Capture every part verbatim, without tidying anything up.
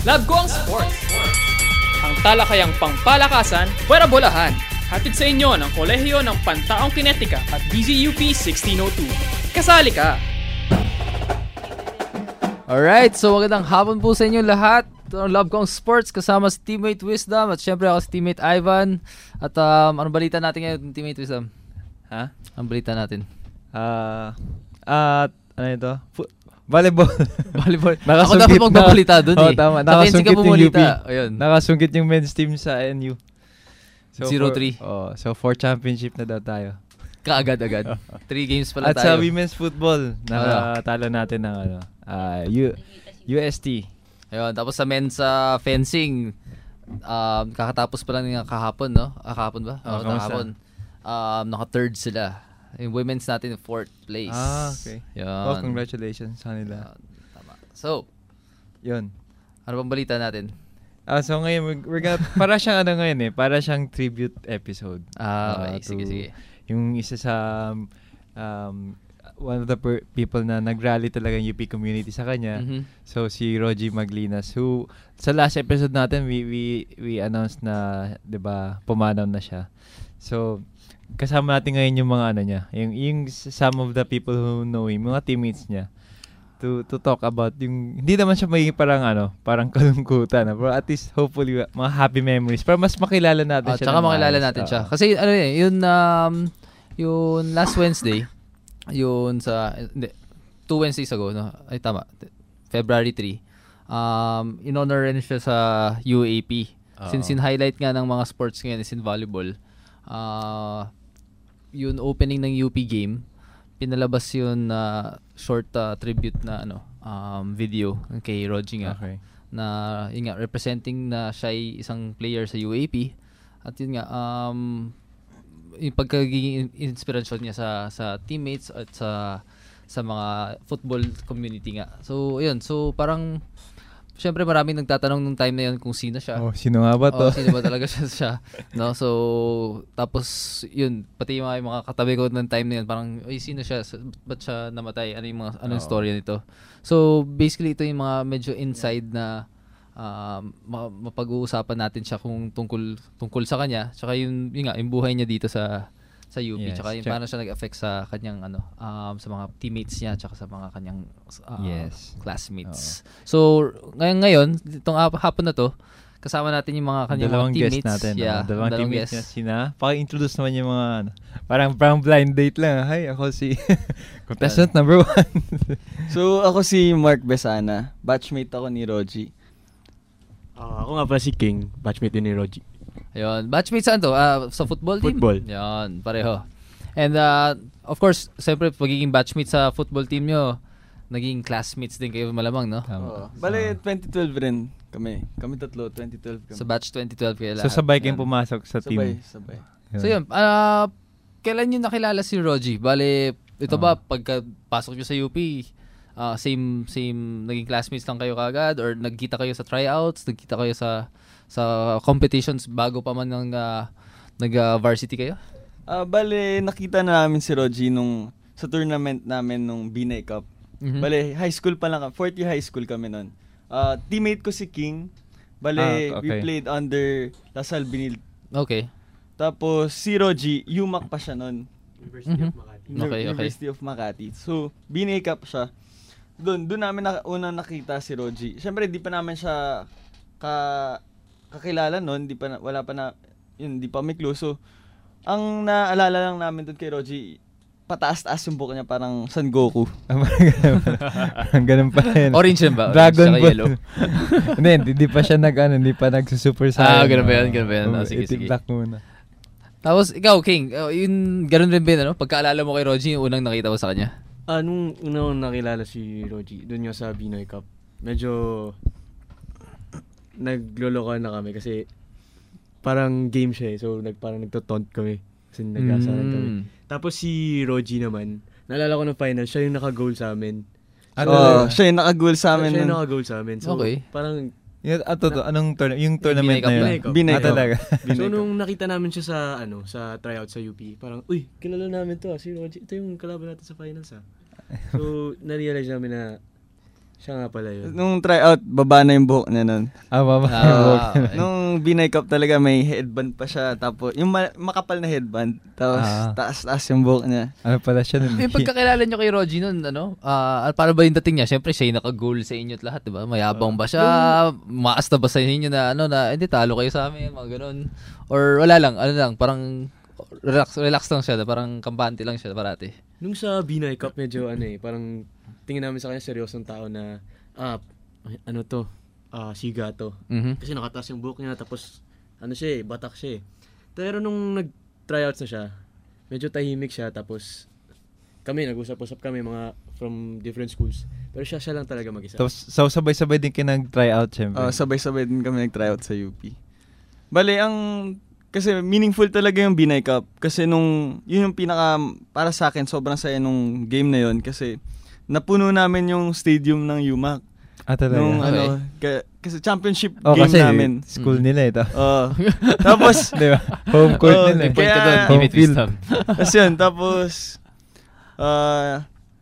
Love ko ang sports. Ang talakayang pangpalakasan, pwera bolahan. Hatid sa inyo ng Kolehiyo ng Pantaong Kinetika at D Z U P sixteen oh two. Kasali ka! Alright, so magandang hapon po sa inyo lahat. Love ko ang sports kasama si Teammate Wisdom at syempre ako si Teammate Ivan. At um, anong balita natin ngayon, Teammate Wisdom? Ha? Anong balita natin? Ah, uh, at ano ito? Fu- volleyball. Volleyball. Ako dapat magbabalita dun eh. Oh, tama. Nakasungkit yung U P. Ayun. Nakasungkit yung men's team sa N U. So zero three. Oh, so for championship na daw tayo. Kaagad-agad. Three games pala At tayo. At sa women's football, nakatalo natin ng ano, uh, U- U S T. Ayun, tapos sa men's uh, fencing, um, kakatapos pa lang ng kahapon, no? Ah, kahapon ba? Oo, oh, kahapon. Um, naka-third sila. Yung women's natin, fourth place. Ah, okay. Yun. Oh, congratulations sa nila. Uh, tama. So, yun. Ano bang balita natin? Ah, so ngayon, we're gonna, para siyang ano ngayon eh, para siyang tribute episode. Ah, okay. Uh, sige, sige. Yung isa sa um, one of the per- people na nag-rally talaga yung U P community sa kanya. Mm-hmm. So si Rogie Maglinas, who sa last episode natin we we we announced na 'di ba pumanaw na siya. So kasama natin ngayon yung mga ano niya, yung yung some of the people who know him, mga teammates niya. To to talk about yung hindi naman siya magiging parang ano, parang kalungkutan, pero at least hopefully mga happy memories para mas makilala natin uh, siya. Tsaka makilala natin uh, siya. Kasi ano eh, yun um, yung last Wednesday, yun sa hindi, two Wednesdays ago, no? Ay tama. February third. Um in-honor rin siya sa U A P. Uh-oh. Since in-highlight nga ng mga sports ngayon is in volleyball. Uh, yun opening ng U P game, pinalabas yun na uh, short uh, tribute na ano um video kay Rogie nga. Okay. Na yun nga representing na siya ay isang player sa U A P at yun nga um yung pagkagiging inspirasyon niya sa sa teammates at sa sa mga football community nga. So yun, so parang syempre maraming nagtatanong nung time na yun kung sino siya. Oh, sino nga ba to? Oh, sino ba talaga siya siya? No, so tapos yun, pati yung mga, yung mga katabi ko ng time na yun, parang ay sino siya? Ba't siya namatay? Ano yung mga anong oh. story nito? So basically ito yung mga medyo inside na uh, mapag-uusapan natin siya kung tungkol tungkol sa kanya, tsaka yung yun nga, yung buhay niya dito sa sa U P, yes, tsaka yung paano siya nag-affect sa kanyang ano um sa mga teammates niya tsaka sa mga kanyang uh, yes. classmates. Oo. So ngayon ngayon itong hapon na to, kasama natin yung mga kanyang dalawang mga teammates. Guest natin, yeah, no? Dalawang, dalawang teammates niya. Sina? Paki-introduce naman yung mga ano, parang parang blind date lang. Hi, ako si contestant number one. So ako si Mark Besana, batchmate ako ni Rogie. Uh, ako nga pala si King, batchmate din ni Rogie. Ayun, batchmate saan to? Uh, sa football team? Football. Ayun, pareho. And uh, of course, siyempre pagiging batchmate sa football team nyo, naging classmates din kayo malamang, no? Oh. Bale, twenty twelve rin kami. Kami tatlo, twenty twelve kami. Sa batch twenty twelve kayo lahat. So sabay kayong pumasok sa sabay, team? Sabay, sabay. So yun, uh, kailan nyo nakilala si Rogie? Bale, ito uh. ba, pagkapasok nyo sa U P, uh, same same naging classmates lang kayo kagad? Or nagkita kayo sa tryouts? Nagkita kayo sa sa competitions bago pa man ng uh, nag-varsity uh, kayo? Uh, bale, nakita na namin si Rogie nung sa tournament namin nung B N I Cup. Mm-hmm. Bale, high school pa lang, fourth year high school kami nun. Uh, teammate ko si King. Bale, ah, okay. We played under Lasal Binil. Okay. Tapos si Rogie, U M A C pa siya nun. University mm-hmm. of Makati. Okay, University okay. of Makati. So, B N I Cup siya. Doon, doon namin na, unang nakita si Rogie. Siyempre, di pa namin siya ka, kakilala nun. Di pa na, wala pa na, yun, di pa may clue. So, ang naalala lang namin doon kay Rogie, pataas-taas yung buhok niya, parang Son Goku. Ang ganun pa rin. Orange yun ba? Dragon Ball. Yellow. Hindi, hindi pa siya nag, ano, hindi pa nag-super Ah, saiyan. ganun ba yan, ganun ba yan. Oh, sige, sige. Black muna. Tapos, ikaw, King, uh, yun, ganun rin ba yun, ano? Pagkaalala mo kay Rogie, yung unang nakita mo sa kanya? Ah, nung unang nakilala si Rogie, doon nga sa B N I Cup, medyo naglolokohan na kami kasi parang game siya eh. So, nag, parang nagtotaunt kami. Kasi nag-asaran mm. kami. Tapos si Rogie naman, naalala ko ng final, siya yung naka-goal sa amin. So, oh, siya yung naka-goal sa amin. Siya yung naka-goal sa amin. So, okay. Parang Yung, ato to, anong tournament? Yung tournament na yun? B N I Ah, talaga. So, nung nakita namin siya sa, ano, sa tryout sa U P, parang, uy, kilala namin to, ah, si Rogie. Ito yung kalaban natin sa finals, ah. So, na-realize namin na Siya nga pala yun. Nung tryout, baba na yung buhok niya nun. Ah, mama. Ah, Nung B-Night Cup talaga may headband pa siya. Tapos, yung ma- makapal na headband. Tapos, Ah. taas-taas yung buhok niya. ano pala siya nun? yung pagkakilala nyo kay Rogie nun, ano, ah paano ba yung dating niya? Siyempre, siya yung naka-goal sa inyo at lahat, di ba? Mayabang ba siya? Maas na ba sa inyo na, ano, na, hindi, talo kayo sa amin, mga ganun. Or wala lang, ano lang, parang relax, relax lang siya, parang kampante lang siya parati. Nung sa B-Night Cup, medyo ano eh, parang tingin namin sa kanya seryosong tao na, ah, ano to, ah, siga to. Mhm. Kasi nakataas yung buhok niya, tapos, ano siya eh, batak siya eh. Pero nung nag-tryouts na siya, medyo tahimik siya, tapos, kami, nag-usap-usap kami, mga from different schools. Pero siya, siya lang talaga mag-isa. Tapos, so, sabay-sabay din kayo nag-try out, syempre. Oh, sabay-sabay din kami nag-tryout sa U P. Bale, ang kasi meaningful talaga yung B-Night Cup kasi nung yun yung pinaka para sa akin sobrang saya nung game na yun kasi napuno namin yung stadium ng U M A C ah, talaga? nung Okay. ano ka- kasi championship oh, game kasi namin. school nila ito. Oh. Tapos Di ba? Home court Oh, nila. eh. Point ka Kaya- doon, Home Timid field. Wisdom. tapos yun, tapos ah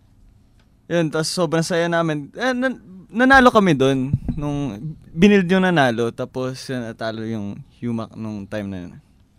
yun, tapos sobrang saya namin. Eh, nan- nanalo kami doon nung binild yung nanalo tapos yun, natalo yung U M A C nung time na yun.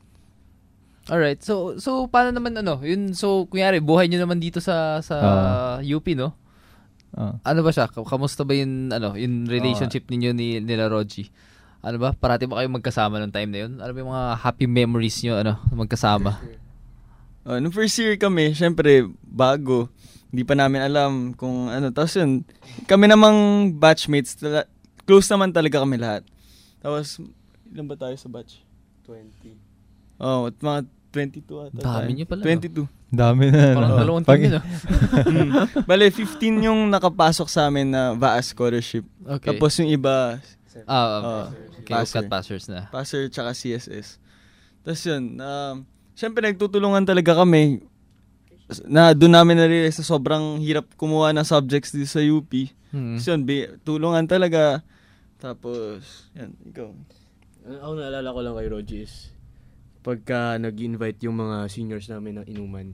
Alright, so so paano naman ano, yun so kunyari buhay niyo naman dito sa sa U P, no? Oh. Ano ba siya? Kamusta ba yung ano, yung relationship ninyo ni nila Rogie? Ano ba? Parati ba kayo magkasama nung time na yun? Ano ba yung mga happy memories niyo ano, magkasama? Uh, nung first year kami, syempre, bago. Hindi pa namin alam kung ano. Tapos yun, kami namang batchmates, tala- close naman talaga kami lahat. Tapos, ilan ba tayo sa batch? twenty. Oh, at mga twenty-two ata Dami tayo. niyo pala, no? twenty-two. Dami na. Parang no? dalawang Pag- team yun, ah. Mm. Bale, fifteen yung nakapasok sa amin na V A S scholarship. Okay. Tapos yung iba, ah, ah, uh, okay, passer. cut passers na. passer tsaka C S S. Tapos yun, um, syempre nagtutulungan talaga kami. Na doon namin na-realize na sobrang hirap kumuha ng subjects dito sa U P. Hmm. So yun, bi- tulungan talaga. Tapos, yan, ikaw. Ano, ako naalala ko lang kay Rogie is, pagka nag-invite yung mga seniors namin ng inuman,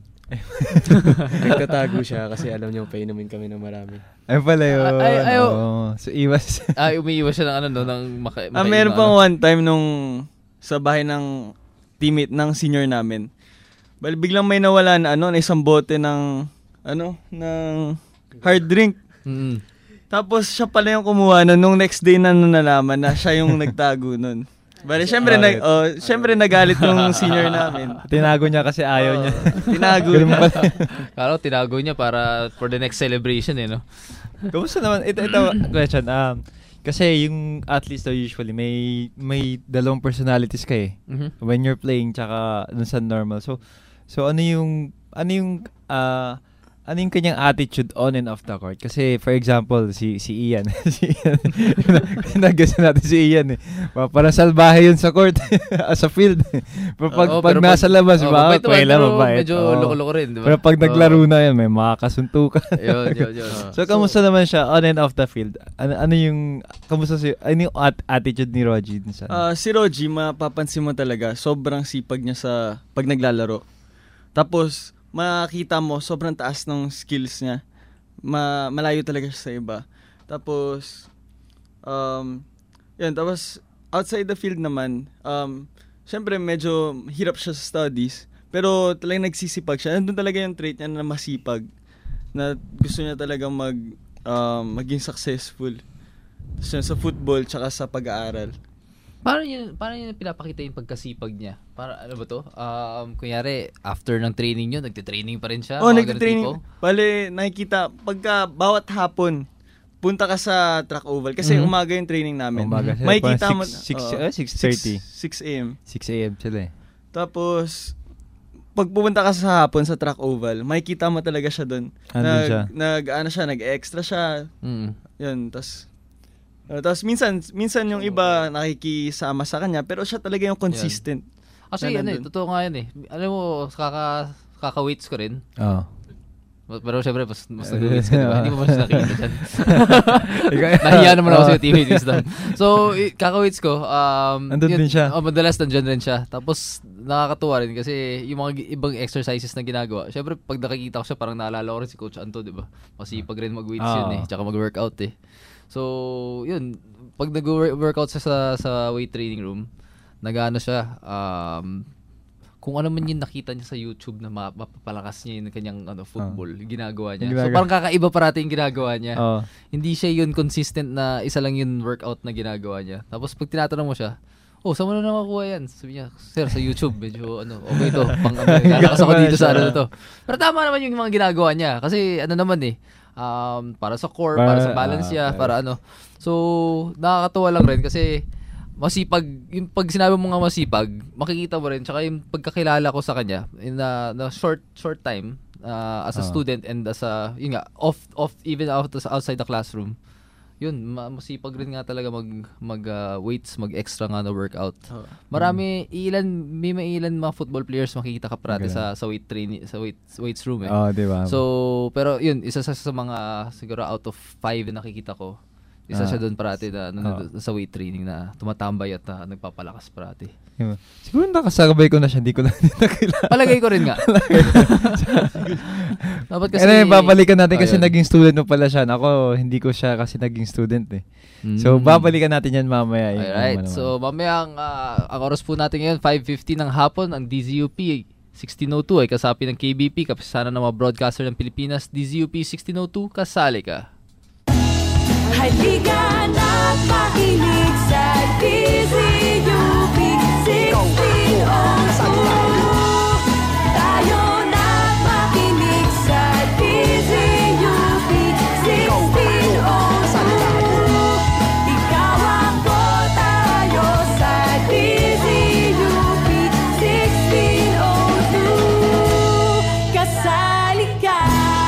nagtatago siya kasi alam niya painumin kami ng marami. Ay pala yun. Ay, ay, oh. Oo. So, iwas. Ah, umiiwas siya ng ano no, ng maka, Ah, makainom meron na pang ano. one time nung sa bahay ng teammate ng senior namin. Bali biglang may nawala na ano, na isang bote ng ano, ng hard drink. Mm. Tapos siya pala yung kumuha nun. Nung next day na nalaman na siya yung nagtago nun. Bali, syempre, nag, oh, syempre nagalit yung senior namin. Tinago niya kasi ayaw niya. Tinago Ganun niya. pala. Kalo tinago niya para for the next celebration eh, no? Kamusta naman? Ito, ito, question. Um, kasi yung athletes daw usually may may dalawang personalities ka eh. Mhm. When you're playing tsaka dun sa normal. So, so ano yung, ano yung, ah, ano yung kanyang attitude on and off the court? Kasi, for example, si si Ian. si Ian. Nag-guess natin si Ian eh. Pa- Parang salbahe yun sa court. sa field. Pero pag, Oo, pag pero nasa labas, oh, ba? mabait naman, Pwela, pero mabait. medyo Oo. loko-loko rin, di ba? Pero pag naglaro Oo. na yan, may makakasuntukan. Yun, yun, yun. So, kamusta naman siya on and off the field? Ano, ano yung, kamusta si, ano yung at- attitude ni Rogie? dun sa- Ah, si Rogie, mapapansin mo talaga, sobrang sipag niya sa pag naglalaro. Tapos, makita mo, sobrang taas ng skills niya. Ma- malayo talaga siya sa iba. Tapos, um, yun, tapos, outside the field naman, um, syempre, medyo hirap siya sa studies. Pero talagang nagsisipag siya. Nandun talaga yung trait niya na masipag. Na gusto niya talagang mag, um, maging successful. Tapos yun, sa football, tsaka sa pag-aaral. Paano yun, paano yun pinapakita yung pagkasipag niya? Para, ano ba to? Um, kunyari, after ng training nyo, nagtitraining pa rin siya? Oh, mga ganun nagtitraining. tipo? Bale, nakikita, pagka bawat hapon, punta ka sa track oval. Kasi Mhm. umaga yung training namin. Umaga sila, May parang kita mo. six- six- oo, ah, six thirty. six a.m. six a.m. sila eh. Tapos, pag pupunta ka sa hapon sa track oval, makikita mo talaga siya doon. Andun nag, siya. Nag, ano siya, nag-extra siya. Mm. Yun, tas, uh, tas minsan, minsan yung iba nakikisama sa kanya, pero siya talaga yung consistent. Actually, Na ano eh, nandun. totoo nga yun eh. Alam mo, kaka, kaka-weights ko rin. Oo. Pero syempre, mas, mas nag-weights ka, diba? Hindi mo mas nakikita dyan. Nahiya naman ako sa teammate wisdom. So, i- kaka-weights ko, um, Andun yun, din siya. Oh, madalas nandyan rin siya. Tapos, nakakatuwa rin kasi yung mga gi- ibang exercises na ginagawa. Syempre, pag nakikita ko siya, parang naalala ko rin si Coach Anto, diba? Masipag rin mag-weights Ah. yun eh. Tsaka mag-workout eh. So, yun. Pag nag-workout siya sa, sa weight training room, nag-ano siya, um, kung ano man yung nakita niya sa YouTube na mapapalakas niya yung kanyang ano, football, oh. ginagawa niya. Ginagawa. So parang kakaiba parati yung ginagawa niya. Oh. Hindi siya yun consistent na isa lang yung workout na ginagawa niya. Tapos pag tinatanong mo siya, oh, saan mo na nakakuha yan? Sabi niya, sir, sa YouTube, medyo ano, okay to, pang ano, lalakas ako dito sa ano to. Pero tama naman yung mga ginagawa niya. Kasi ano naman eh, um, para sa core, para, para sa balance niya, uh, para ano. So, nakakatuwa lang rin kasi masipag, yung pag sinabi mo nga masipag, makikita mo rin, tsaka yung pagkakilala ko sa kanya in a, na short short time uh, as a uh. student and as a, yun nga, off, off even out, outside the classroom, yun, masipag rin nga talaga mag, mag uh, weights, mag extra nga na workout. Uh. Marami, hmm. ilan, may mailan mga football players makikita ka parati okay. sa, sa weight training, sa weight, weights room eh. Oh, diba? So, pero yun, isa sa, sa mga, siguro out of five na nakikita ko, isa ah. siya doon parati na, na, na sa weight training na tumatambay at uh, nagpapalakas parati. Yeah. Siguro nakasabay ko na siya, hindi ko na nakilala. Palagay ko rin nga. Dapat kasi eh, babalikan natin kasi ayun. Naging student mo pala siya. Ako, hindi ko siya kasi naging student eh. Mm. So, babalikan natin yan mamaya. Alright. So, mamaya ang, uh, ang oras po natin ngayon, five fifty ng hapon, ang D Z U P sixteen oh two ay kasapi ng K B P, kapisanan ng mga broadcaster ng Pilipinas. D Z U P sixteen oh two, kasali ka. Halika na't makinig sa D Z U P sixteen oh two. Tayo na't makinig sa D Z U P sixteen oh two. Ikaw ako, tayo sa D Z U P sixteen oh two. Kasali ka.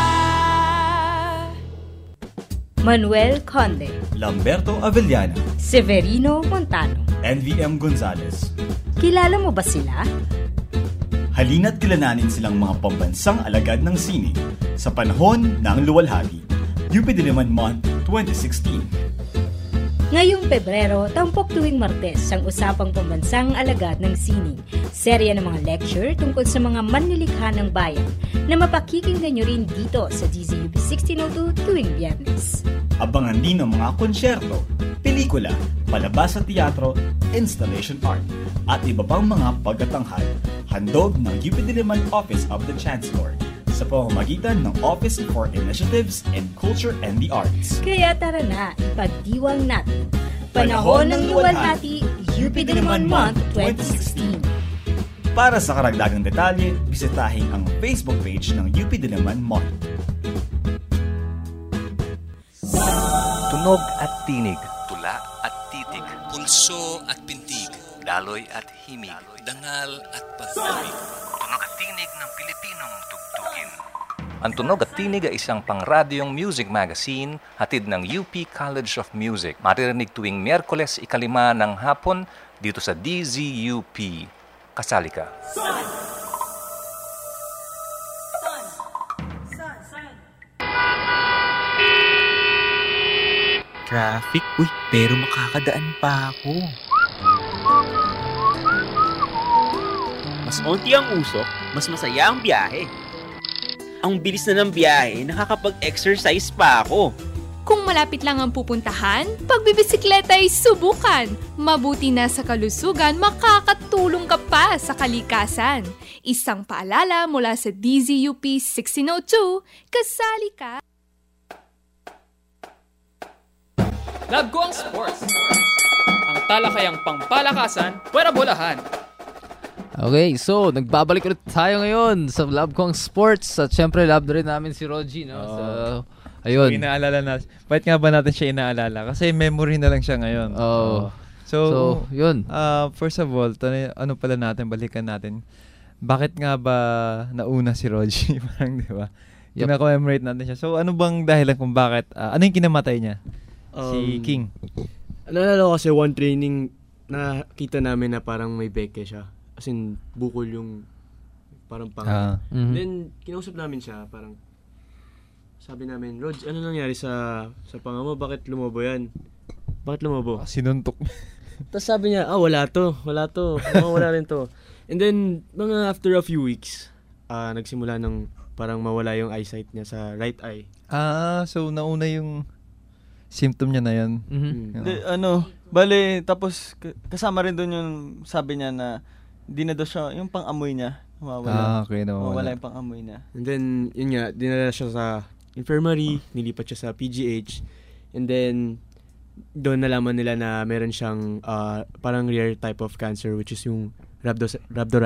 Manuel Conde, Lamberto Avellana, Severino Montano, N V M Gonzalez. Kilala mo ba sila? Halina't kilalanin silang mga pambansang alagad ng sining sa panahon ng luwalhati, U P Diliman Month twenty sixteen. Ngayong Pebrero, tampok tuwing Martes ang usapang pambansang alagad ng sining. Serya ng mga lecture tungkol sa mga manlilikha ng bayan na mapakikinggan nyo rin dito sa D Z U P sixteen oh two tuwing Biyernes. Abangan din ang mga konsyerto, pelikula, palabas sa teatro, installation art, at iba pang mga pagtatanghal. Handog ng U P Diliman Office of the Chancellor sa pamamagitan ng Office for Initiatives in Culture and the Arts. Kaya tara na, ipagdiwang natin. Panahon ng luwalhati, U P Diliman Month twenty sixteen. Para sa karagdagang detalye, bisitahin ang Facebook page ng U P Diliman Month. Tunog at tinig, tula at titig, pulso at pintig, daloy at himig, dangal at pag-ibig. Tunog at tinig ng Pilipinong tugtugin. Ang Tunog at Tinig ay isang pangradyong music magazine hatid ng U P College of Music. Maririnig tuwing Miyerkules ikalima ng hapon dito sa D Z U P. Kasali ka. Traffic? Uy, pero makakadaan pa ako. Mas onti ang usok, mas masaya ang biyahe. Ang bilis na ng biyahe, nakakapag-exercise pa ako. Kung malapit lang ang pupuntahan, pagbibisikleta ay subukan. Mabuti na sa kalusugan, makakatulong ka pa sa kalikasan. Isang paalala mula sa D Z U P sixteen oh two, kasali ka. Love ko ang sports. Ang talakayang pangpalakasan, pwera bolahan. Okay, so nagbabalik ulit tayo ngayon sa Love ko ang sports. At syempre, love rin namin si Rogie, no? Oh. So, ayun. So, inaalala na. Bakit nga ba natin siya inaalala? Kasi memory na lang siya ngayon. Oh. So, so yun. Uh, first of all, tani, ano pala natin, balikan natin. Bakit nga ba nauna si Rogie? Parang, di ba? Yep. Kina-commemorate natin siya. So, ano bang dahilan kung bakit, uh, ano yung kinamatay niya? Um, si King. Naalala ko kasi one training na kita namin na parang may beke siya. As in, bukol yung parang pang. Uh, mm-hmm. Then, kinausap namin siya, parang, sabi namin, Rog, ano nangyari sa sa panga mo? Bakit lumobo yan? Bakit lumobo? Sinuntok. Tapos sabi niya, ah, wala to, wala to, oh, wala rin to. And then, mga after a few weeks, uh, nagsimula ng parang mawala yung eyesight niya sa right eye. Ah, so nauna yung symptom niya na yan. Mhm. Di, ano, bale, tapos k- kasama rin doon yung sabi niya na di na daw siya, yung pang-amoy niya, mawawala. Ah, okay, nawawala. Mawawala yung pang-amoy niya. And then, yun nga, dinala siya sa infirmary, nilipat siya sa P G H, and then, doon nalaman nila na meron siyang uh, parang rare type of cancer, which is yung rhabdo, rhabdo,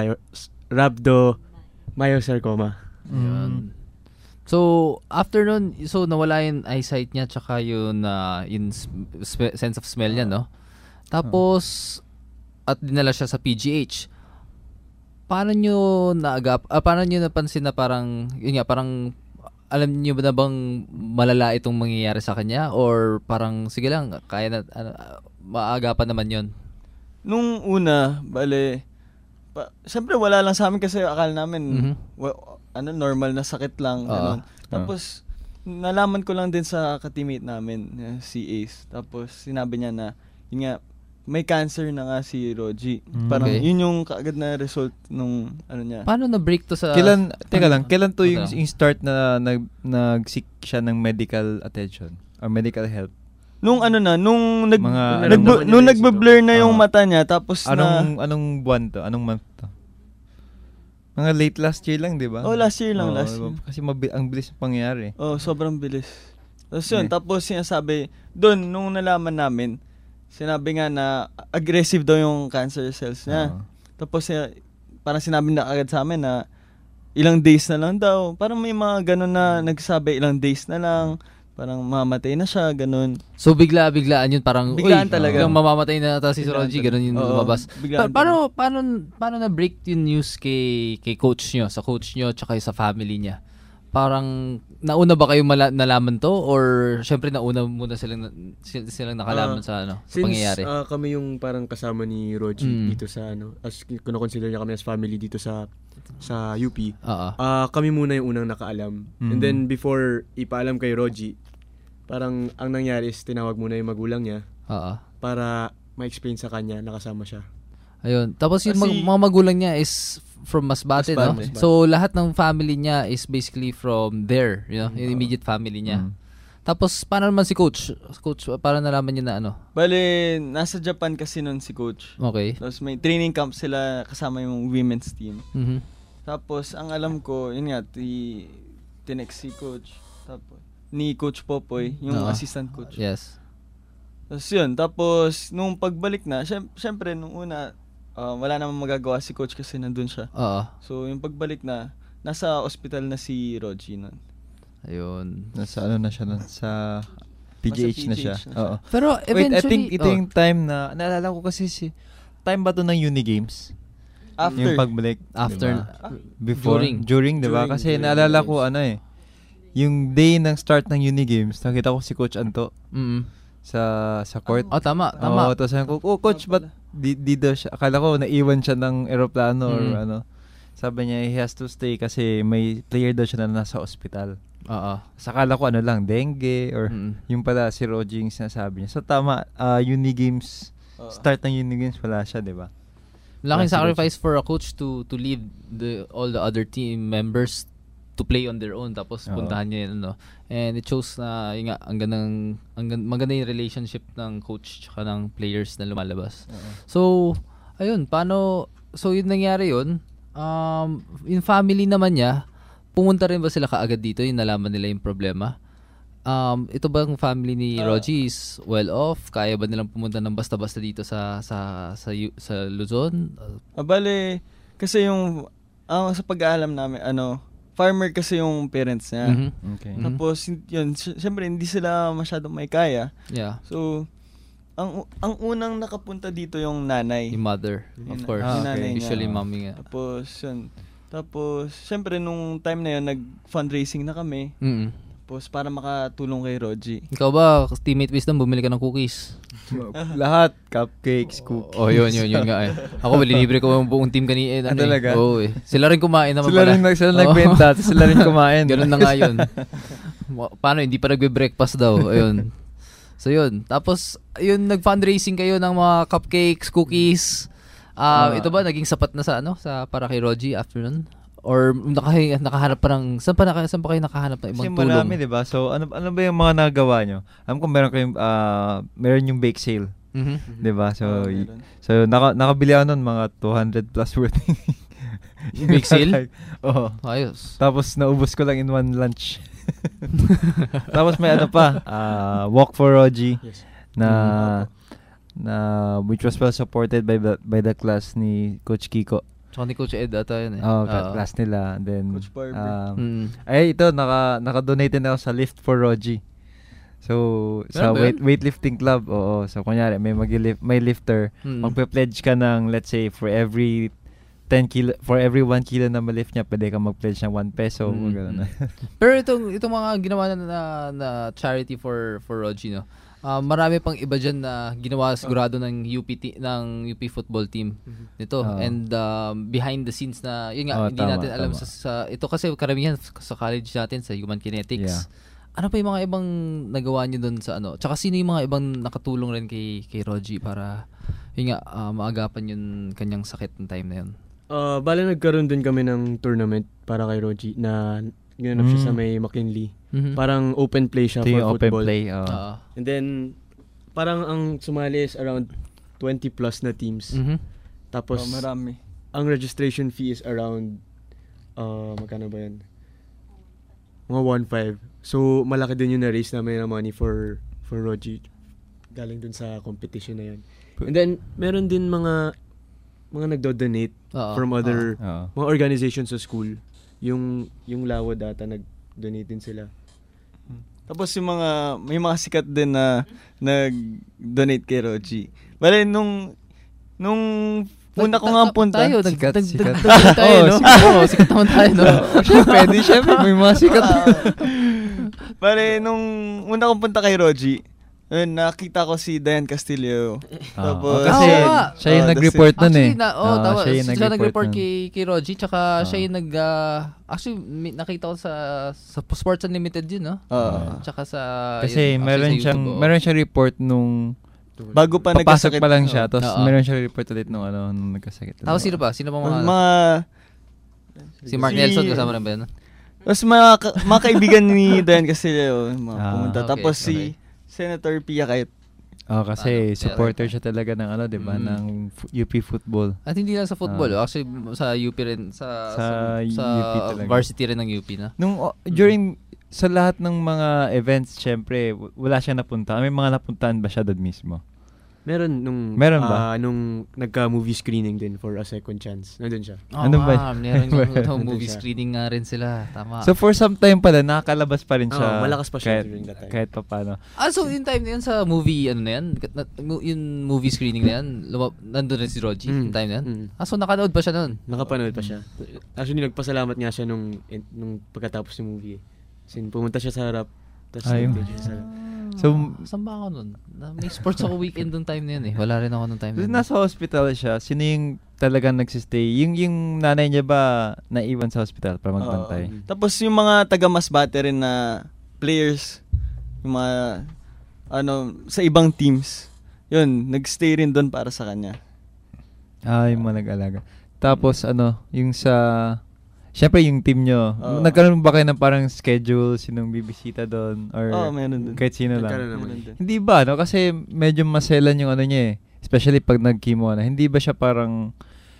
rhabdomyosarcoma. Yun. So, after nun, so nawala yung eyesight niya tsaka yung, uh, yung sm- sense of smell niya, no? Tapos, at dinala siya sa P G H. Paano nyo naagap, ah, paano nyo napansin na parang, yun nga, parang, alam niyo ba na bang malala itong mangyayari sa kanya? Or parang, sige lang, kaya na, ano, maagapan naman yun? Nung una, bale, pa, syempre wala lang sa amin kasi akala namin, Mhm. wa- ano, normal na sakit lang. Oo. Ganun. Tapos, nalaman ko lang din sa ka-teammate namin, eh, si Ace. Tapos, sinabi niya na, yun nga, may cancer na nga si Rogie. Mm. Parang, Okay. yun yung kaagad na result nung, ano niya. Paano na-break to sa... Kailan, teka lang, kailan to yung, Ano? yung start na nag, nag-seek siya ng medical attention or medical help? Nung ano na, nung nag, Mga nag anong- nung nagbe-blur na yung Oo. mata niya, tapos Anong, na, anong buwan to? Anong month to? Mga late last year lang, di ba? oh, last year lang, Oo, last year. Kasi mabi- ang bilis ng pangyayari. Oh, sobrang bilis. Tapos yun, Okay. tapos sinasabi, doon, nung nalaman namin, sinabi nga na aggressive daw yung cancer cells niya. Oo. Tapos eh, parang sinabi na agad sa amin na ilang days na lang daw. Parang may mga ganun na nagsabi ilang days na lang. Parang mamatay na siya, ganun. So, bigla-biglaan yun, parang, Biglaan uy, talaga. biglang mamamatay na ata si Biglaan Rogie, talaga. ganun yung Oo, lumabas. biglaan Pa- paano, paano, paano na-break yung news kay, kay coach nyo, sa coach nyo, tsaka sa family niya? Parang, nauna ba kayo mala- nalaman to? Or, syempre, nauna muna silang, na- sil- silang nakalaman Ah, sa, ano, sa Since pangyayari? ah, kami yung parang kasama ni Rogie Mm. dito sa ano, as kino-consider niya kami as family dito sa sa U P. Oo. Ah, kami muna yung unang nakaalam. Mm. And then before ipaalam kay Rogie, parang ang nangyari is tinawag muna yung magulang niya Oo. para ma-explain sa kanya na kasama siya. Ayun. Tapos yung mag- Kasi- mga magulang niya is from Masbate, no? Masbate. So, lahat ng family niya is basically from there, you know, yung immediate family niya. Mm. Tapos, paano naman si coach? Coach, para nalaman niya na ano? Bale, nasa Japan kasi nun si coach. Okay. Tapos may training camp sila kasama yung women's team. Mhm. Tapos, ang alam ko, yun nga, ti, tinext si coach. Tapos, ni Coach Popoy, yung Oo. assistant coach. Yes. Tapos yun, tapos nung pagbalik na, syem- syempre nung una, uh, wala namang magagawa si coach kasi nandun siya. Oo. So yung pagbalik na, nasa ospital na si Rogie nun. Ayun. Nasa ano na siya nun? Sa P G H na siya. P G H na siya. Oo. Pero Wait, I eventually, think ito oh, yung time na, naalala ko kasi si, time ba to ng Uni Games? After. Yung pagbalik. after, diba? Before. During. During, di ba? During, Kasi during naalala Uni ko, Games. ano eh, yung day ng start ng Uni Games, nakita ko si Coach Anto mm sa sa court. Oh, tama, tama. Oo, tapos sabi ko, oh, Coach, ba't di, di daw siya? Akala ko, naiwan siya ng aeroplano or Mm. ano. Sabi niya, he has to stay kasi may player daw siya na nasa ospital. Oo. Sakala ko ano lang, dengue or Mm. yung pala si Rogie yung sinasabi niya. So tama, uh, Uni Games, Oo. start ng Uni Games wala siya, di ba? Laking Last sacrifice for a coach to to leave the all the other team members to play on their own, tapos Oo. puntahan niya yun, ano. And it shows na yun nga, ang gandang, ang gan- maganda yung relationship ng coach tsaka ng players na lumalabas. So, ayun, paano, so yun nangyari yun, um, yung family naman niya, pumunta rin ba sila kaagad dito, yung nalaman nila yung problema? Um, ito ba ang family ni Ah. Rogie is well off? Kaya ba nilang pumunta ng basta-basta dito sa sa sa, Yu- sa Luzon? Ah, bale, kasi yung, ang sa pag-aalam namin, ano, farmer kasi yung parents niya. Mhm. Okay. Mhm. Tapos, yun, sy- syempre, hindi sila masyadong may kaya. Yeah, So, ang ang unang nakapunta dito yung nanay. yung mother, of Yun, course. Ah, yung nanay okay. niya. Usually mommy nga. Tapos, yun. Tapos, syempre, nung time na yun, nag-fundraising na kami. Mm. Tapos, para makatulong kay Rogie. Ikaw ba, teammate Wisdom, bumili ka ng cookies? Lahat, cupcakes, cookies. Oh, yun, yun, yun nga eh. Ako, linilibre ko ang buong team kanina. Eh, Ah, ano eh. talaga? Oo eh. Sila rin kumain naman Sila pala. rin, nag- sila Oo. nagbenta, tapos sila rin kumain. Ganun na nga yun. Wa- Paano, hindi pa nagbe-breakfast daw. Ayun. So, yun. Tapos, yun, nag-fundraising kayo ng mga cupcakes, cookies. Ah, Ah. ito ba, naging sapat na sa, ano, sa para kay Rogie after nun? Or naka, nakahanap pa ng, saan pa, naka, saan pa kayo nakahanap ng Kasi ibang tulong? marami, di ba? So, ano, ano ba yung mga nagawa nyo? Alam ko meron kayong, ah, meron yung bake sale. Mhm. Di ba? So, Oo, y- meron. so naka, nakabili ako nun mga two hundred plus worth. Yung bake sale? Oo. Ayos. Tapos, naubos ko lang in one lunch. Tapos, may ano pa, ah, Walk for Rogie. Yes. Na, na, which was well supported by the, by the class ni Coach Kiko. Tsaka ni Coach Ed ata yun eh. Oh, Oo. class nila. Then, Coach Barber. um, Mm. ay, ito, naka, naka-donate din ako sa Lift for Rogie. So, sa Meron ba weight, yun? weightlifting club, oo. So, kunyari, may mag-lift, may lifter, Mm. magpe-pledge ka ng, let's say, for every ten kilo, for every one kilo na ma-lift niya, pwede ka mag-pledge ng one peso. Mm. Ganun na. Pero itong itong mga ginawa na, na, na charity for for Rogie, no. Ah, marami pang iba diyan na ginawa sigurado ng U P t- ng U P football team nito. Oo. And um, behind the scenes na yun nga Oo, hindi tama, natin alam tama. sa, sa ito kasi karamihan sa college natin sa Human Kinetics. Yeah. Ano pa yung mga ibang nagawa niyo doon sa ano? Tsaka sino yung mga ibang nakatulong rin kay kay Rogie para yun nga ah, maagapan yung kanyang sakit ng time na yun? Uh, bale nagkaroon din kami ng tournament para kay Rogie na ginanap siya Mm. sa may McKinley. Mhm. Parang open play siya Ito for yung open football. play. oo. Oo. And then, parang ang sumali is around twenty plus na teams. Mhm. Tapos, Oh, marami. ang registration fee is around, uh, magkano ba yan? Mga one point five. So, malaki din yung na-raise namin na money for for Rogie. Galing dun sa competition na yun. And then, meron din mga mga nagdo-donate Oo. from other Oo. mga organizations sa school. Yung yung Lawa data nag-donate din sila. Tapos yung mga, may mga sikat din na nag-donate kay Rogie. Bale, nung, nung una ko nga punta. Tayo, nag, Sikat, nag, sikat. nag, nag, tayo, Oo, no? sikat. Oo, sikat naman tayo, no? Pwede, syempre, may mga sikat. Bale, nung una kong punta kay Rogie, ayun, nakita ko si Diane Castillo. Ah, Tapos, oh, kasi Oo nga. siya yung Oh, nag-report nun eh. Actually, na, oh, Ah, tama. siya yung Siya nag-report nun. kay, kay Rogie, tsaka Ah. siya yung nag, ah, actually, may, nakita ko sa, sa Sports Unlimited yun, no? Oo. Tsaka sa, Kasi yun, meron actually sa siyang YouTube, oo. meron siyang report nung bago pa papasok nagkasakit. pa lang siya, Oo. tapos Oo. meron siyang report ulit nung ano, nung nagkasakit. Tapos sino ba? Sino pa mga, Mga, mga si Mark si- Nelson kasama rin ba yun? tapos mga, ka- mga kaibigan ni Diane Castillo, mga Ah, pumunta. okay, Tapos okay. si Senator Pia Kait. Oh, kasi Ano, supporter siya talaga ng ano, 'di ba, Mm. ng fu- U P football. At hindi lang sa football, oh. actually sa U P rin, sa, Sa sa, U P talaga. varsity rin ng U P na. Nung oh, during sa lahat ng mga events, syempre w- wala siyang napunta. May mga napuntahan ba siya doon mismo? Meron nung Meron ba? ah, nung nagka-movie screening din for A Second Chance. Nandun siya. Oh, Ano ba? ah, meron yung Meron movie siya. screening nga rin sila, tama. So for some time pala nakakalabas pa rin siya. Oo, malakas pa siya kahit, during that time. Kahit pa paano. Ah, so yung time na yun sa movie, ano na yan? Na- mo- Yung movie screening na yan, luma- nandun rin si Rogie, Mm, yung time na yan? mm. Ah, so nakanood pa siya nun? Nakapanood pa siya. Actually, nagpasalamat nga siya nung in- nung pagkatapos ng movie. Sin pumunta siya sa harap. Tapos Ayun. nag-video siya sa harap. So, Saan ba ako nun? Na, may sports ako weekend nung time na yun eh. Wala rin ako nung time na so yun. nasa hospital siya, sino yung talagang nagsistay? Yung, yung nanay niya ba naiwan sa hospital para magbantay? Oo. Tapos yung mga taga-Masbate rin na players, yung mga, ano, sa ibang teams, yun, nagstay rin doon para sa kanya. Ah, yung mga nag-alaga. Tapos ano, yung sa syempre yung team nyo, Oo. nagkaroon ba kayo ng parang schedule sinong bibisita doon or Oo, meron dun. kahit sino Nagkaroon lang? naman. Meron dun. Hindi ba no kasi medyo maselan yung ano niya eh. Especially pag nag-chemo na. Hindi ba siya parang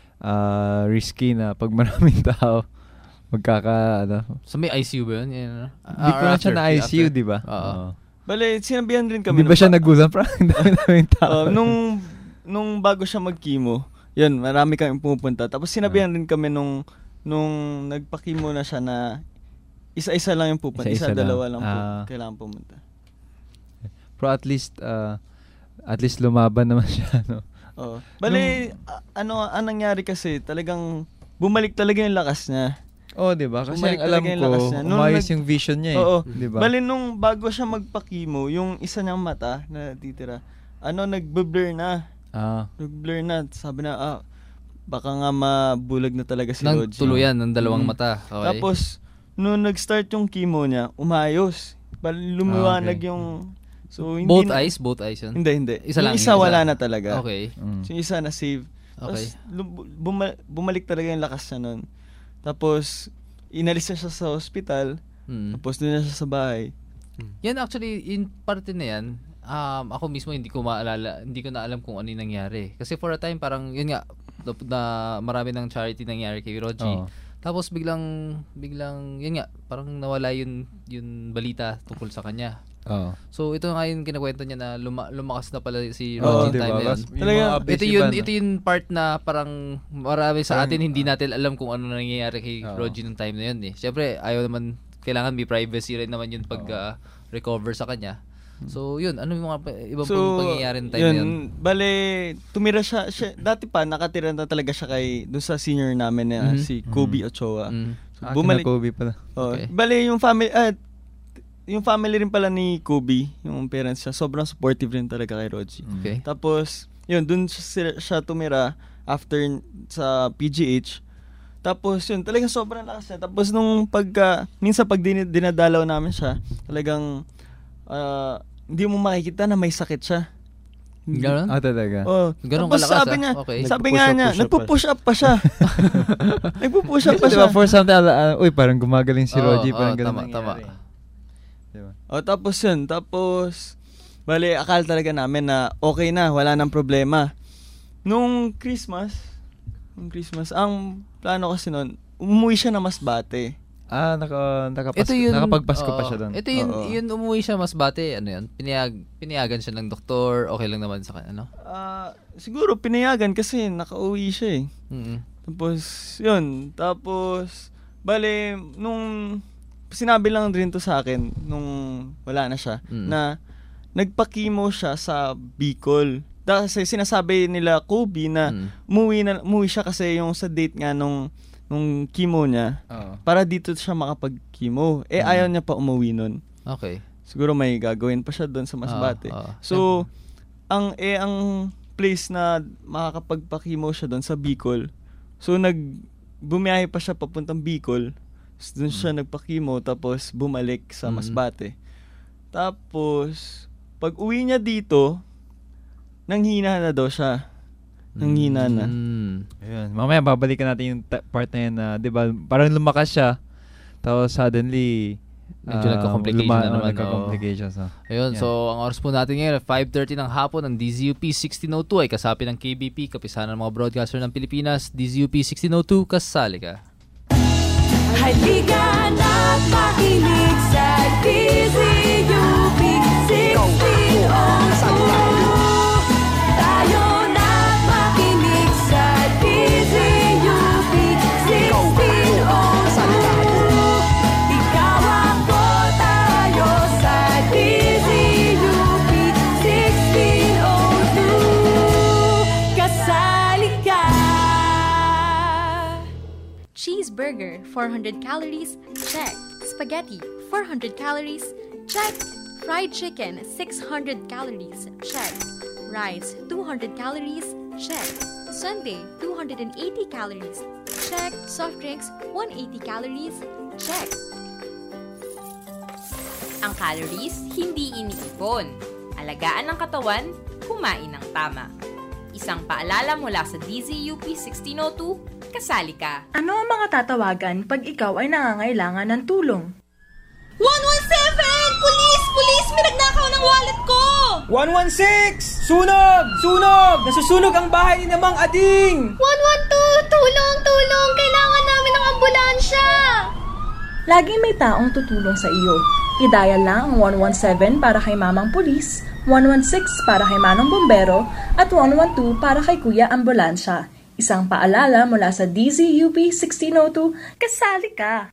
ah, risky na pag maraming tao magkaka ano? So may I C U ba yun? Yan, ano? Hindi Ah, ko or na siya after? na I C U, After? di ba? Oo. Oo. Bale, sinabihan rin kami. Hindi ba nung siya pa- nagulat? Parang dami-daming tao. Oo, nung, nung bago siya mag-chemo, yun, marami kami pumupunta. Tapos sinabihan rin kami nung, nung nagpa-chemo na siya na isa-isa lang yung pupunta. Isa-isa Isa, dalawa lang. lang po, Ah. kailangan pumunta. Pero at least ah, at least lumaban naman siya, no? Oo. Bale, a- ano, anong nangyari kasi, talagang bumalik talaga yung lakas niya. Oh, 'di ba? Kasi Bumalik ang alam talaga yung ko, lakas niya. Nung umayos nag- yung vision niya eh, Oo. 'di ba? Bale, nung bago siya magpa-chemo, yung isa niyang mata na titira, ano, nagbe-blur na. Ah. Nag-blur na. Sabi na, ah, baka nga mabulag na talaga si Nang Rogie. tuluyan ng dalawang Mm. mata. Okay. Tapos, nung nag-start yung chemo niya, umayos. Bal lumiwanag Okay. yung so hindi Both na- eyes? Both eyes yun? Hindi, hindi. Isa yung lang, isa yung wala isa. na talaga. Okay. Mm. So, yung isa na save. Okay. Tapos lum- buma- bumalik talaga yung lakas niya nun. Tapos inalis na siya sa hospital. Mm. Tapos doon na siya sa bahay. Yan actually, in parte na yan, um, ako mismo hindi ko maalala, hindi ko na alam kung ano yung nangyari. Kasi for a time, parang, yun nga, na, na marami ng charity nangyari kay Roji. Oo. Tapos biglang, biglang, yun nga, parang nawala yun, yun balita tungkol sa kanya. Oo. So ito nga yung kinakwento niya na luma, lumakas na pala si Oo, Roji yung diba? time na yun. Mas- yung Talaga, mga Ito updates yun, iba, ito yung part na parang marami sa Parang, atin hindi ah. natin alam kung ano nangyayari kay Oo. Roji nung time na yun eh. Siyempre, ayaw naman, kailangan may privacy rin naman yun pag Oo. ah, recover sa kanya. So yun, ano yung mga pa- ibang So, pang pangyayari nung time na yun? Bale, tumira siya, siya, dati pa, nakatira na talaga siya kay, doon sa senior namin na Mhm. si Kobe Ochoa. Mm. So, Ah, bumalik, kina Kobe pala. oh, Okay. bale, yung family, ah, yung family rin pala ni Kobe, yung parents siya, sobrang supportive rin talaga kay Roji. Mm. Okay. Tapos, yun, dun siya, siya tumira after sa P G H. Tapos, yun, talagang sobrang lakas niya. Tapos, nung pagka, minsan pag din, dinadalaw namin siya, talagang, ah, hindi mo makikita na may sakit siya. Ganon? Ah, talaga. Oh, Ganon tapos kalakas, sabi ah? niya, Okay. sabi Nagpo-push nga up, niya, push up nagpo-push up pa siya. Nagpo-push up pa Kasi siya. diba, for something, ala, uy, parang gumagaling si Oo, Roji. oo, Parang ganun tama, tama. nangyari. Diba? O, tapos yun, tapos, bali, akala talaga namin na okay na, wala nang problema. Nung Christmas, nung Christmas, ang plano kasi nun, umuwi siya na Masbate. Ah, naka, nakapas, Ito yun, nakapagpasko pa oo. siya doon. Ito yun, Oo. yun umuwi siya mas bate, ano yun, piniyag, piniyagan siya ng doktor, okay lang naman sa kanya, ano? Ah, siguro pinayagan kasi nakauwi siya eh. Mm-mm. Tapos, yun. Tapos, bale, nung sinabi lang rin to sa akin nung wala na siya, Mm. na nagpa-chemo siya sa Bicol. Kasi sinasabi nila Kobe na Mm. umuwi, na, umuwi siya kasi yung sa date nga nung, nung chemo niya, Oo. para dito siya makapag-chemo. Eh, Mm. ayaw niya pa umuwi nun. Okay. Siguro may gagawin pa siya doon sa Masbate. Oo, oo. So, ang eh ang place na makakapagpa-chemo siya doon sa Bicol. So nag bumiyahe pa siya papuntang Bicol. Doon siya nagpa-chemo tapos bumalik sa Mm. Masbate. Tapos pag uwi niya dito, nanghina na daw siya. Nanghina na. Mm. Ayun. Mamaya babalikan natin yung ta- part na yun na, di ba, parang lumakas siya. Tapos suddenly, Medyo ah, nagka-complication luma- na oh, naman, nagka-complications na. Ayun, Yan. so ang oras po natin ngayon, five thirty ng hapon, ang D Z U P sixteen oh two ay kasapi ng K B P, kapisanan ng mga broadcaster ng Pilipinas. D Z U P sixteen oh two, kasali ka. Halika na't makinig sa D Z U P sixteen oh two. Tayo na't makinig sa D Z U P sixteen oh two. Ikaw ako, tayo sa D Z U P sixteen oh two. Kasali ka. Cheeseburger, four hundred calories, check. Spaghetti, four hundred calories, check. Fried chicken, six hundred calories, check. Rice, two hundred calories, check. Sundae, two hundred eighty calories, check. Soft drinks, one hundred eighty calories, check. Ang calories, hindi iniipon. Alagaan ang katawan, kumain ng tama. Isang paalala mula sa D Z U P sixteen oh two, kasali ka. Ano ang mga tatawagan pag ikaw ay nangangailangan ng tulong? one one seven! Police! Police! May nagnakaw ng wallet ko! one one six! Sunog! Sunog! Nasusunog ang bahay ni Namang Ading! one one two! Tulong! Tulong! Kailangan namin ng ambulansya! Laging may taong tutulong sa iyo. I-dial lang ang one one seven para kay Mamang Pulis, one one six para kay Manong Bombero, at one one two para kay Kuya Ambulansya. Isang paalala mula sa D Z U P sixteen oh two, kasali ka!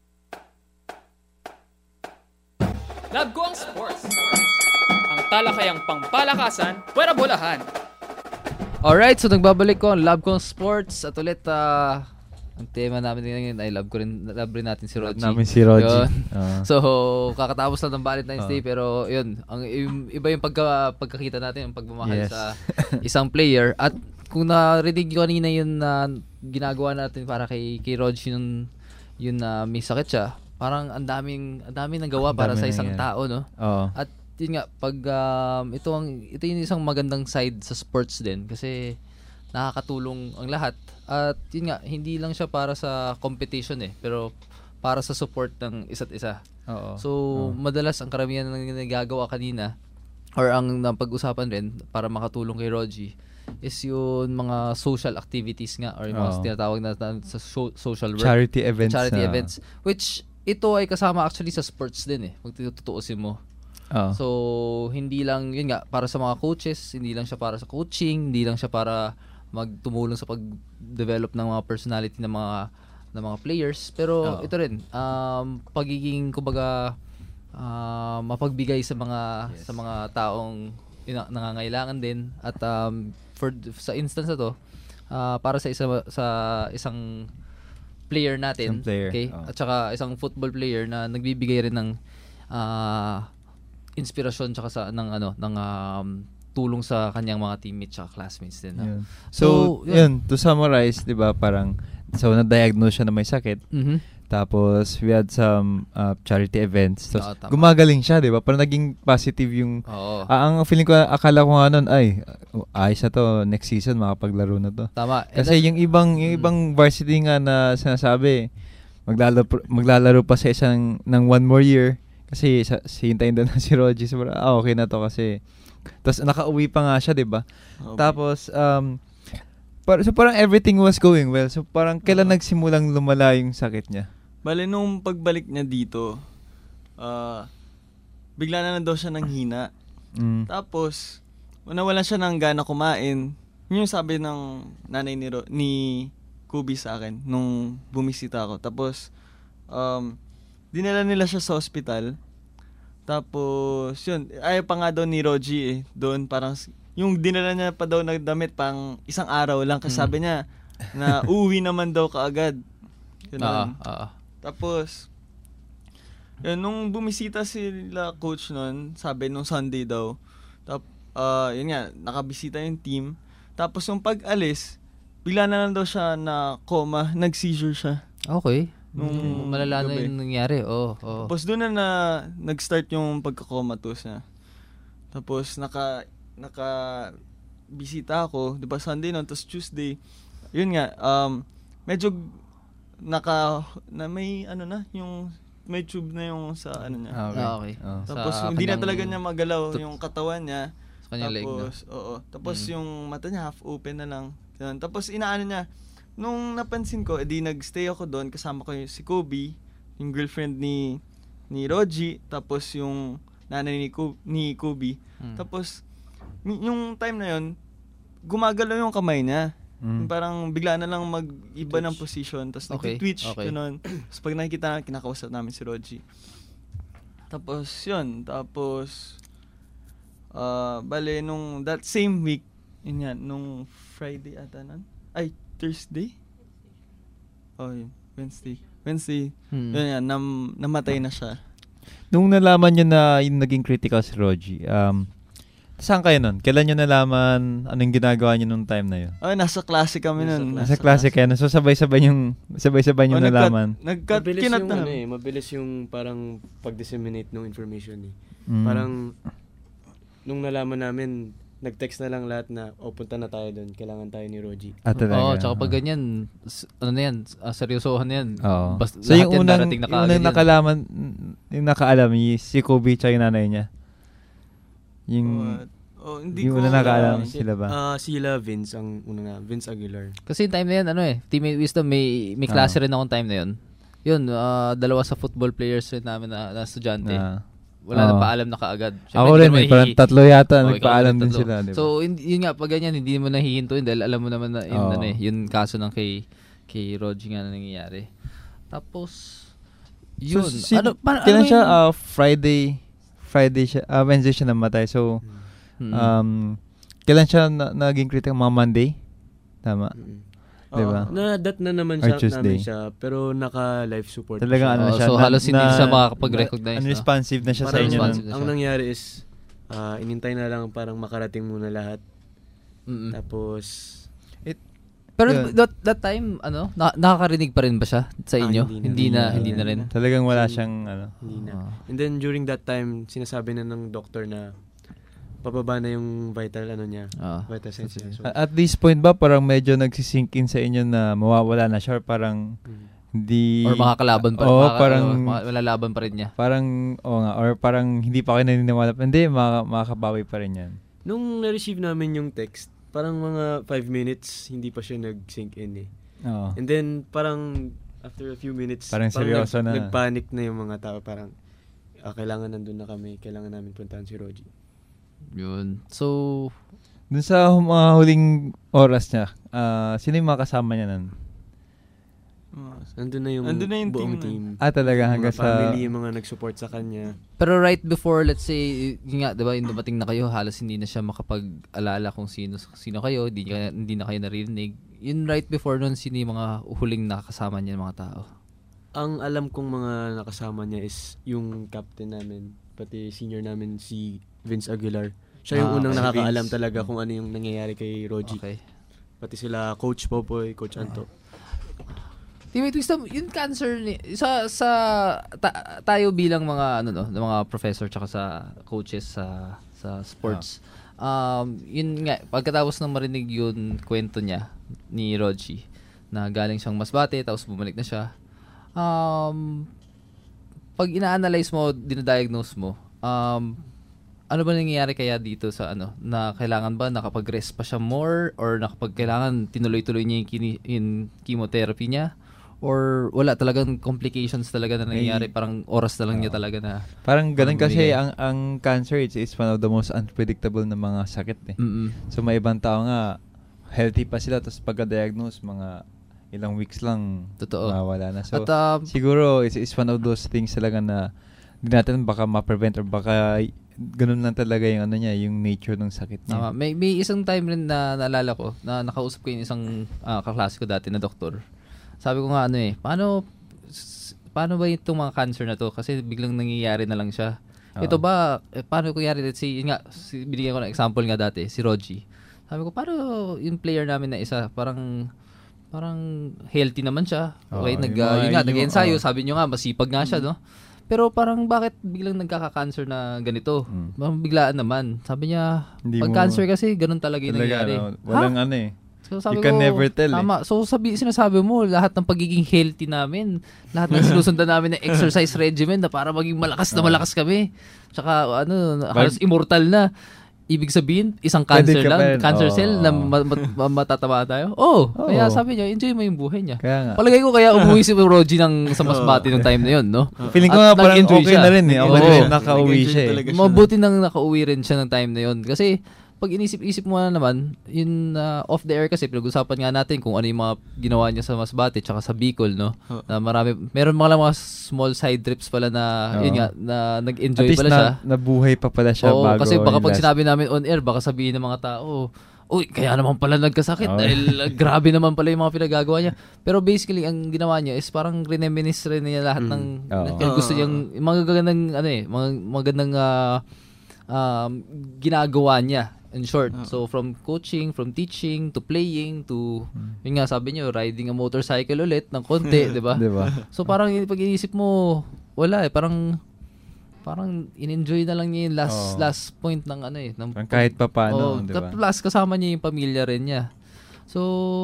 Love ko ang sports. Ang talakayang pangpalakasan, pwera bolahan. Alright, so nagbabalik ko ang Love ko ang sports at ulit ah, ang tema namin ngayon ay love ko rin, love rin natin si Roji. Love namin si Roji. Yun. Ah. So, kakatapos lang ng Valentine's Ah. Day pero yun, ang yung, iba yung pagka, pagkakita natin, yung pagmamahal Yes. sa isang player. At kung narinig ko kanina yun na ginagawa natin para kay, kay Roji yun, yun na may sakit siya, parang ang daming ang daming nagawa Ang para dami sa isang nangyari. tao, no? Oo. At yun nga, pag um, ito ang ito yung isang magandang side sa sports din kasi nakakatulong ang lahat. At yun nga, hindi lang siya para sa competition eh, pero para sa support ng isa't isa. Oo. So, Oo. madalas ang karamihan ng nagagawa kanina or ang napag-usapan rin para makatulong kay Rogie is yung mga social activities nga or yung mga Oo. tinatawag na, na sa so- social work. Charity events Charity na- events. Which, ito ay kasama actually sa sports din eh. Kung tutuusin mo. Oo. So, hindi lang, yun nga, para sa mga coaches, hindi lang siya para sa coaching, hindi lang siya para magtumulong sa pag-develop ng mga personality ng mga ng mga players. Pero, Oo. ito rin, um, pagiging, kumbaga, uh, mapagbigay sa mga sa mga taong ina- nangangailangan din. At um, for sa instance na to, uh, para sa isa sa isang player natin, Isang player, okay? oh. At saka isang football player na nagbibigay rin ng uh, inspirasyon tsaka sa ng ano ng um, tulong sa kanyang mga teammates at classmates din. No? Yun. So, yun, to summarize, 'di ba, parang so na-diagnose siya na may sakit. Mhm. Tapos we had some uh, charity events. Tapos Oo, tama. gumagaling siya, 'di ba? Parang naging positive yung Oo. Ah, ang feeling ko, akala ko nga noon ay uh, ayos na to, next season makapaglaro na to. Tama. And Kasi that- yung ibang yung ibang varsity nga na sinasabi, maglalaro maglalaro pa sa isang ng one more year kasi sa hintayin doon na si Rogie. So, ah, okay na to kasi tapos nakauwi pa nga siya, 'di ba? Okay. Tapos um par- so parang everything was going well. So parang kailan nagsimulang lumala yung sakit niya? Bale, nung pagbalik niya dito, ah bigla na lang daw siya nang hina. Mm. Tapos, nawalan siya ng gana kumain. Yun yung sabi ng nanay ni, Ro- ni Kubi sa akin nung bumisita ako. Tapos, um, dinala nila siya sa ospital. Tapos, yun, ayaw pa nga daw ni Rogie eh. Doon, parang, yung dinala niya pa daw na damit pang isang araw lang. Kasi Mm. sabi niya, na uuwi naman daw kaagad. Oo, Ganun. oo. Tapos, yun, nung bumisita sila coach nun, sabi nung Sunday daw, tap, uh, yun nga, nakabisita yung team. Tapos yung pag-alis, bigla na lang daw siya na coma, nag-seizure siya. Okay. Nung Mm, malala na gabi. yung nangyari. Oo, oo. Tapos doon na, na nag-start yung pagka-comatose niya. Tapos naka, naka bisita ako, di ba Sunday nun, tapos Tuesday, yun nga, um, medyo naka, na may ano na, yung may tube na yung sa ano niya. Ah, okay. Ah, okay. Oh. Tapos Sa hindi na kanyang talaga niya magalaw tut- yung katawan niya. sa kanyang leg, no? Tapos, oo. Tapos Mm. yung mata niya half open na lang. Ganun. Tapos inaano niya, nung napansin ko, edi nagstay ako doon, kasama ko yung si Kobe, yung girlfriend ni ni Rogie, tapos yung nanay ni, Ko, ni Kobe. Mm. Tapos, y- yung time na yun, gumagalaw yung kamay niya. Mm. Yung parang bigla na lang mag-iba ng position, tapos Okay, nag-twitch, okay. ganun. Tapos pag nakikita na, kinakausap namin si Rogie. Tapos, yun. Tapos, uh, bale, nung that same week, yun yan, nung Friday ata nun? Ay, Thursday? Oh, yun. Wednesday. Wednesday. Hmm. Yun yan, nam, namatay na siya. Nung nalaman niyo na yung naging critical si Rogie, um, saan kayo nun? Kailan niyo nalaman anong ginagawa niyo nung time na yun? Oh, nasa klase kami nun. Nasa klase kayo. So sabay-sabay yung sabay-sabay niyo Oh, nagkat- nalaman. Nagkat, mabilis kinat yung, na. ano eh, mabilis yung parang pag-disseminate ng information eh. Mm. Parang, nung nalaman namin, nag-text na lang lahat na, oh, punta na tayo doon, kailangan tayo ni Rogie. Ah, talaga? Oo, tsaka pag ganyan, s- ano na yan, uh, seryosohan na yan. Oo. Bas- So lahat yung yan unang, darating na yung kaagad unang yan. nakalaman, yung nakaalam, y- si Kobe tsaka yung nanay niya. Yung, Oh, hindi yung ko unang nakaalam alam. sila ba? Ah, sila Vince ang una na, Vince Aguilar. Kasi yung time na yan, ano eh, Teammate Wisdom, may, may klase rin akong time na yun. Yun, ah, dalawa sa football players rin namin na, na estudyante. Na- Wala na Oo. paalam na kaagad. Ako hindi rin, ka may mahihi- parang tatlo yata, Oo, ikaw nagpaalam rin din tatlo. sila, di ba? So, hindi- yun nga, pag ganyan, hindi mo nahihintuin dahil alam mo naman na yun, Oo. ano eh, yun kaso ng kay, kay Rogie nga na nangyayari. Tapos, yun. So, si, ano, pa, kailan ano siya, yung- ah, Friday, Friday siya, ah, Wednesday siya namatay. So, Hmm. um, kailan siya na, naging critical? Mga Monday? Tama. Di ba? Na dat na naman Or siya, Tuesday. namin siya, pero naka-life support. Talagang ano Oh, siya. so, na- halos hindi na- siya makakapag-recognize, na- no? Unresponsive na siya sa Parang inyo. responsive nun. na Ang siya. nangyari is, ah, inintay na lang parang makarating muna lahat. Mm-mm. Tapos, It, Pero Yun. that, that time, ano, na, nakakarinig pa rin ba siya sa Ah, inyo? hindi hindi na. na, hindi na rin. Talagang wala siyang, ano. Hindi na. And then during that time, sinasabi na ng doctor na pababa na yung vital ano niya. Ah. Vital signs niya. So, At this point ba, parang medyo nagsisink in sa inyo na mawawala na siya, or parang hindi... Or makakalaban pa rin. Oo, makaka- parang... oh, malalaban pa rin niya. Parang, oo nga, or parang hindi pa kayo naniniwala. Hindi, maka, makakabawi pa rin yan. nung na-receive namin yung text, parang mga five minutes, hindi pa siya nag-sink in eh. Oo. And then, parang after a few minutes, Parang seryoso nag, na. nagpanic na yung mga tao. Parang, ah, kailangan nandun na kami, kailangan namin puntahan si Rogie. Yun. So, dun sa mga huling oras niya, ah, sino yung mga kasama niya nun? Andun na yung, Andun na yung buong team team. Ah, talaga, Yung hanggang mga sa- family, yung mga nag-support sa kanya. pero right before, let's say, yun nga, diba, yung dumating na kayo, halos hindi na siya makapag-alala kung sino sino kayo, hindi, ka- hindi na kayo naririnig. Yun right before nun, sino yung mga huling nakakasama niya ng mga tao? Ang alam kong mga nakasama niya is yung captain namin, pati senior namin si Vince Aguilar. Siya yung Ah, unang okay. nakakaalam Vince. talaga kung ano yung nangyayari kay Rogie. Okay. Pati sila Coach Popoy, Coach Anto. Teammate Wisdom, yung cancer ni sa sa ta- tayo bilang mga ano no, mga professor tsaka sa coaches sa sa sports. Um, yun nga pagkatapos ng marinig yun kwento niya ni Rogie na galing siyang Masbate tapos bumalik na siya. Um, pag ina-analyze mo, dinadiagnose mo, um, ano ba nangyayari kaya dito sa ano na kailangan ba nakapag-rest pa siya more or nakapag kailangan tinuloy-tuloy niya yung, kini- yung chemotherapy niya? Or wala talagang complications talaga na nangyayari, parang oras na lang niya talaga na Parang ganun parang kasi bumigay. ang ang cancer it's, it's one of the most unpredictable na mga sakit eh. Mm-mm. So may ibang tao nga healthy pa sila tapos pagka-diagnose mga ilang weeks lang Totoo. mawala na. So At, um, siguro it's, it's one of those things talaga na hindi natin baka ma-prevent or baka ganun lang talaga yung ano niya, yung nature ng sakit niya. Tama. May may isang time rin na naalala ko na nakausap ko yung isang uh, kaklase ko dati na doktor. Sabi ko nga ano eh, paano s- paano ba itong mga cancer na to? Kasi biglang nangyayari na lang siya. Oo. Ito ba, eh, paano kung yari, let's say, yun nga, si, binigyan ko ng example nga dati, si Rogie. Sabi ko, paano yung player namin na isa, parang, parang healthy naman siya. Okay, Oo, nag, yung uh, mga- yun nga, yung- nag-ensayo, oo. sabi nyo nga, masipag nga siya, no? Pero parang bakit biglang nagkaka-cancer na ganito? Parang biglaan naman. Sabi niya, Hmm. Hindi pag mo- cancer kasi, ganun talaga yung Talaga, nangyayari. no? Walang Ha? ano eh. So, sabi You can ko, never tell eh. tama. So sabi, sinasabi mo, lahat ng pagiging healthy namin, lahat ng sinusundan namin ng exercise regimen na para maging malakas na malakas kami. Tsaka ano, halos immortal na. Ibig sabihin, isang Pwede cancer ka lang, pa rin. cancer Oo, cell na oo. ma- ma- ma- matatama tayo. Oh, Oo. kaya sabi niya, enjoy mo yung buhay niya. Kaya nga. Palagay ko kaya umuwi si Rogie ng sa Masbate nung time na yun, no? Feeling ko At nga parang nag-enjoy okay siya. na rin eh. Okay Oo. na rin nakauwi siya eh. Mabuti nang nakauwi rin siya ng time na yun. Kasi, pag inisip-isip mo na naman, yun uh, off the air kasi, pinag-usapan nga natin kung ano yung mga ginawa niya sa Masbate tsaka sa Bicol, no? Oo. Na marami, meron mga lang mga small side trips pala na, Oo. yun nga, na nag-enjoy At least pala na, siya. nabuhay pa pala siya Oo, bago kasi baka yung pag last- sinabi namin on air, baka sabihin ng mga tao, uy, kaya naman pala nagkasakit Oo. dahil uh, grabe naman pala yung mga pinagagawa niya. Pero basically, ang ginawa niya is parang reminisce rin niya lahat ng Oo. ng gusto niyang, mga gagandang, ano eh, mga magandang uh, um, ginagawa niya. In short, so from coaching, from teaching, to playing, to, yun nga, sabi niyo, riding a motorcycle ulit ng konti, di ba? Di ba? So parang pag inisip mo, wala eh, parang, parang in-enjoy na lang niya yung last Oo. last point ng ano eh. Ng, Parang kahit pa paano, oh, di ba? Plus, kasama niya yung pamilya rin niya. So,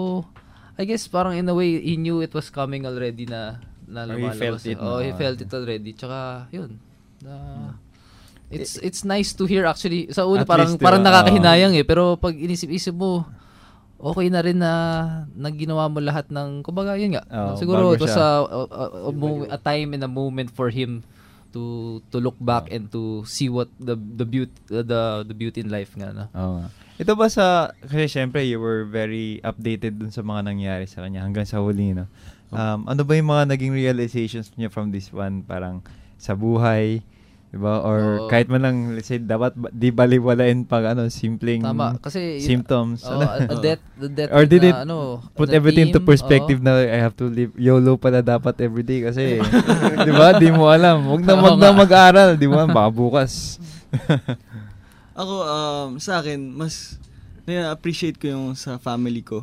I guess parang in a way, he knew it was coming already na, na Or he lumalabas. felt it Oh, na. he felt it already. Tsaka, yun. Na, it's it's nice to hear actually. Sa una At parang least, parang diba, nakakahinayang eh, pero pag inisip-isip mo, okay na rin na nagginawa mo lahat ng kumbaga yun nga. Oo, Siguro bago it was siya. a, a, a, a, mo- a time and a moment for him to to look back and to see what the the beauty the the beauty in life nga na. Oo nga. Ito ba sa, kasi syempre you were very updated dun sa mga nangyari sa kanya hanggang sa huli, no? Um, ano ba yung mga naging realizations niya from this one? Parang sa buhay, diba? Or Oo. kahit man lang, let's say, dapat ba- di baliwalain pag ano, simpleng Tama, kasi yun- symptoms. oh, a- a death- the death Or did na it ano, put the everything to team, perspective oo. na I have to live, YOLO pala dapat everyday kasi, di ba? Di mo alam. Huwag na, Oo wag na nga. mag-aral, di ba? Baka bukas. Ako, um, sa akin, mas na-appreciate ko yung sa family ko.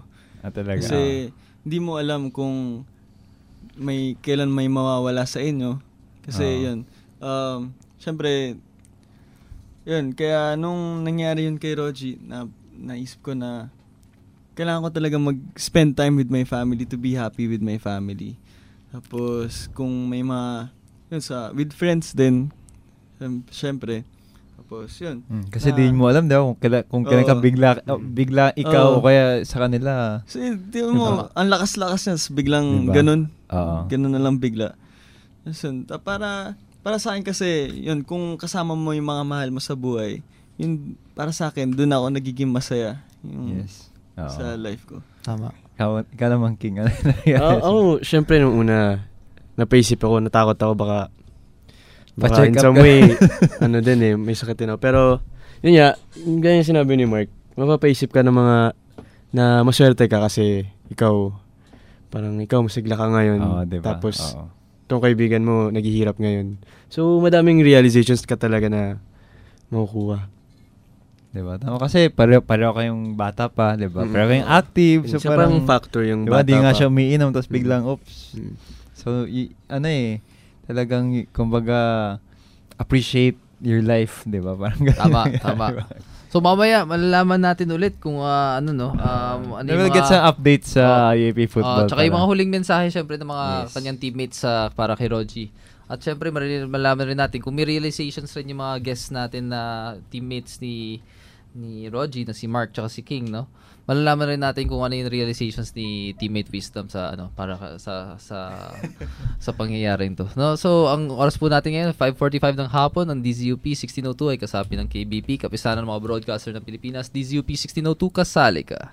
Ah, talaga. Kasi hindi mo alam kung may kailan may mawawala sa inyo. Kasi Oo. yun, um, syempre, yun, kaya nung nangyari yun kay Roji, na, naisip ko na kailangan ko talaga mag-spend time with my family to be happy with my family. Tapos, kung may mga, yun sa, with friends din, um, syempre, tapos yun. Hmm, kasi na, di mo alam daw kung kailan, kung kailan ka Oo. bigla, oh, bigla ikaw Oo. o kaya sa kanila. So, di mo, ang lakas-lakas niya, so biglang Diba? ganun. Oo. Ganun na lang bigla. So, ta- para, para sa akin kasi, yun, kung kasama mo yung mga mahal mo sa buhay, yun, para sa akin, dun ako nagiging masaya. Yung, Yes. Oo. sa life ko. Tama. Ikaw, ikaw naman, King. Ano Oo, ako, syempre nung una, napaisip ako, natakot ako baka, baka Pa-check in up some ka. way, ano din eh, may sakit din ako. Pero, yun nga, ganyan yung sinabi ni Mark, mapapaisip ka ng mga, na maswerte ka kasi ikaw, parang ikaw masigla ka ngayon. Oo, diba? Tapos, Oo. itong kaibigan mo, naghihirap ngayon. So, madaming realizations ka talaga na makukuha. Diba? Tama kasi pareho, pareho kayong bata pa, diba? Mm. Pareho kayong active. So, Isa parang, pang factor yung diba? bata Di nga pa. siya umiinom, tapos biglang, Mm. oops. So, y- ano eh, talagang, y- kumbaga, appreciate your life, diba? Parang ganun. Tama, tama. So mamaya malalaman natin ulit kung uh, ano no, um, ano We'll get some updates sa U A P football. Uh, tsaka yung pala. mga huling mensahe syempre ng mga Yes. kanyang teammates sa para kay Roji. At syempre maril- malalaman rin natin kung may realizations rin yung mga guests natin na teammates ni ni Roji na si Mark tsaka si King, no? Malalaman rin natin kung ano yung realizations ni teammate Wisdom sa ano para ka- sa sa sa pangyayaring to. No, so ang oras po natin ngayon five forty-five ng hapon ang D Z U P sixteen oh two ay kasapi ng K B P, kapisanan ng mga broadcaster ng Pilipinas. D Z U P sixteen oh two, kasali ka.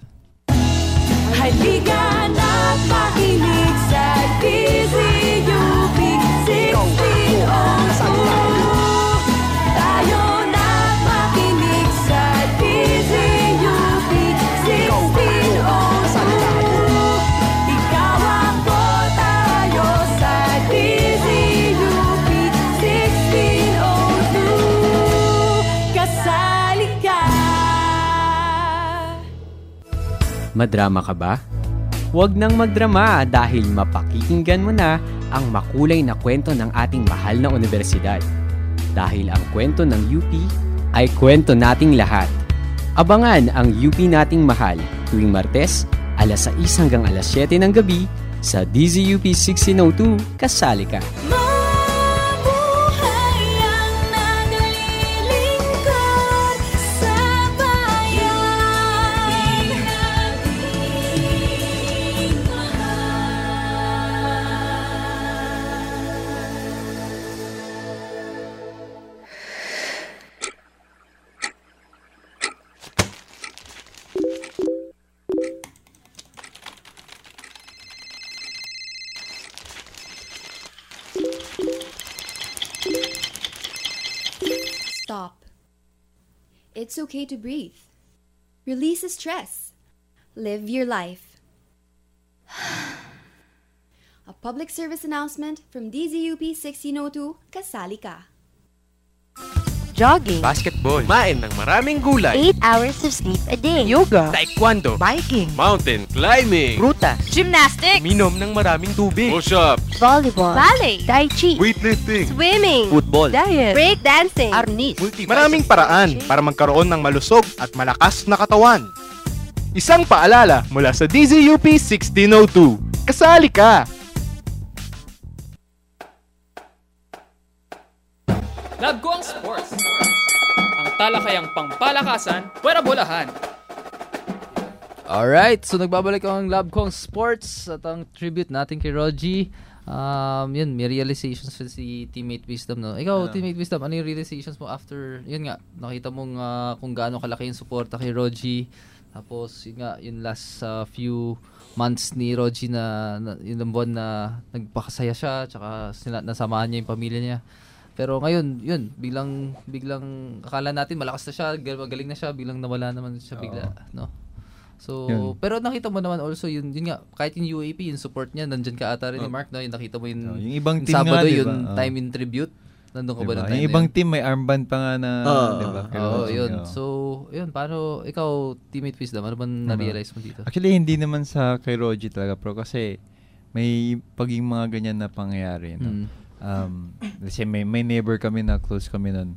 Halika na't makinig sa D Z U P sixteen oh two. Tayo na't makinig sa D Z U P sixteen oh two. Ikaw ako, tayo sa D Z U P sixteen oh two. Kasali ka. Madrama ka ba? Huwag nang magdrama dahil mapakikinggan mo na ang makulay na kwento ng ating mahal na universidad. Dahil ang kwento ng U P ay kwento nating lahat. Abangan ang U P nating mahal tuwing Martes, alas sais hanggang alas siyete ng gabi sa D Z U P sixteen oh two, kasali ka. Stop. It's okay to breathe. Release the stress. Live your life. A public service announcement from D Z U P sixteen oh two, kasali ka. Jogging, Basketball. Kumain ng maraming gulay. eight hours of sleep a day, Yoga. Taekwondo. biking, Mountain climbing. ruta, Gymnastics, Minom ng maraming tubig. Push-ups. volleyball, ballet, tai chi, Weightlifting. swimming, Football. diet, break dancing, arnis. Maraming paraan para magkaroon ng malusog at malakas na katawan. Isang paalala mula sa D Z U P sixteen oh two. Kasali ka! Love ko ang sports. Ang talakayang pangpalakasan, pwera bolahan. Alright, so nagbabalik ang Love Kong Sports at ang tribute natin kay Roji. Um, yun, may realizations rin si Teammate Wisdom, no? Ikaw, Yeah. Teammate Wisdom, ano yung realizations mo after, yun nga, nakita mong uh, kung gaano kalaki yung suporta kay Roji. Tapos, yun nga, yung last uh, few months ni Roji na, na yun ang buwan na nagpakasaya siya, tsaka sila, nasamahan niya yung pamilya niya. Pero ngayon, yun, biglang, biglang, akala natin malakas na siya, magaling na siya, biglang nawala naman siya bigla, no? So, Yun. pero nakita mo naman also yun, yun nga, kahit yung U A P, yung support niya, nandyan ka ata rin ni Mark, no? Yung nakita mo yung, Oh, yung ibang yung team nga, Sabado, di ba? yung Oh. time in tribute. Nandun ka diba? ba ng time Yung na ibang yun? team may armband pa nga na, Oo. diba? Oo, yun. Oo. So, yun, paano, ikaw, teammate Wisdom, ano ba na-realize mo dito? Actually, hindi naman sa kay Rogie talaga, bro, kasi may paging mga ganyan na pangyayari. No? Mm. Um, kasi may, may neighbor kami na close kami nun.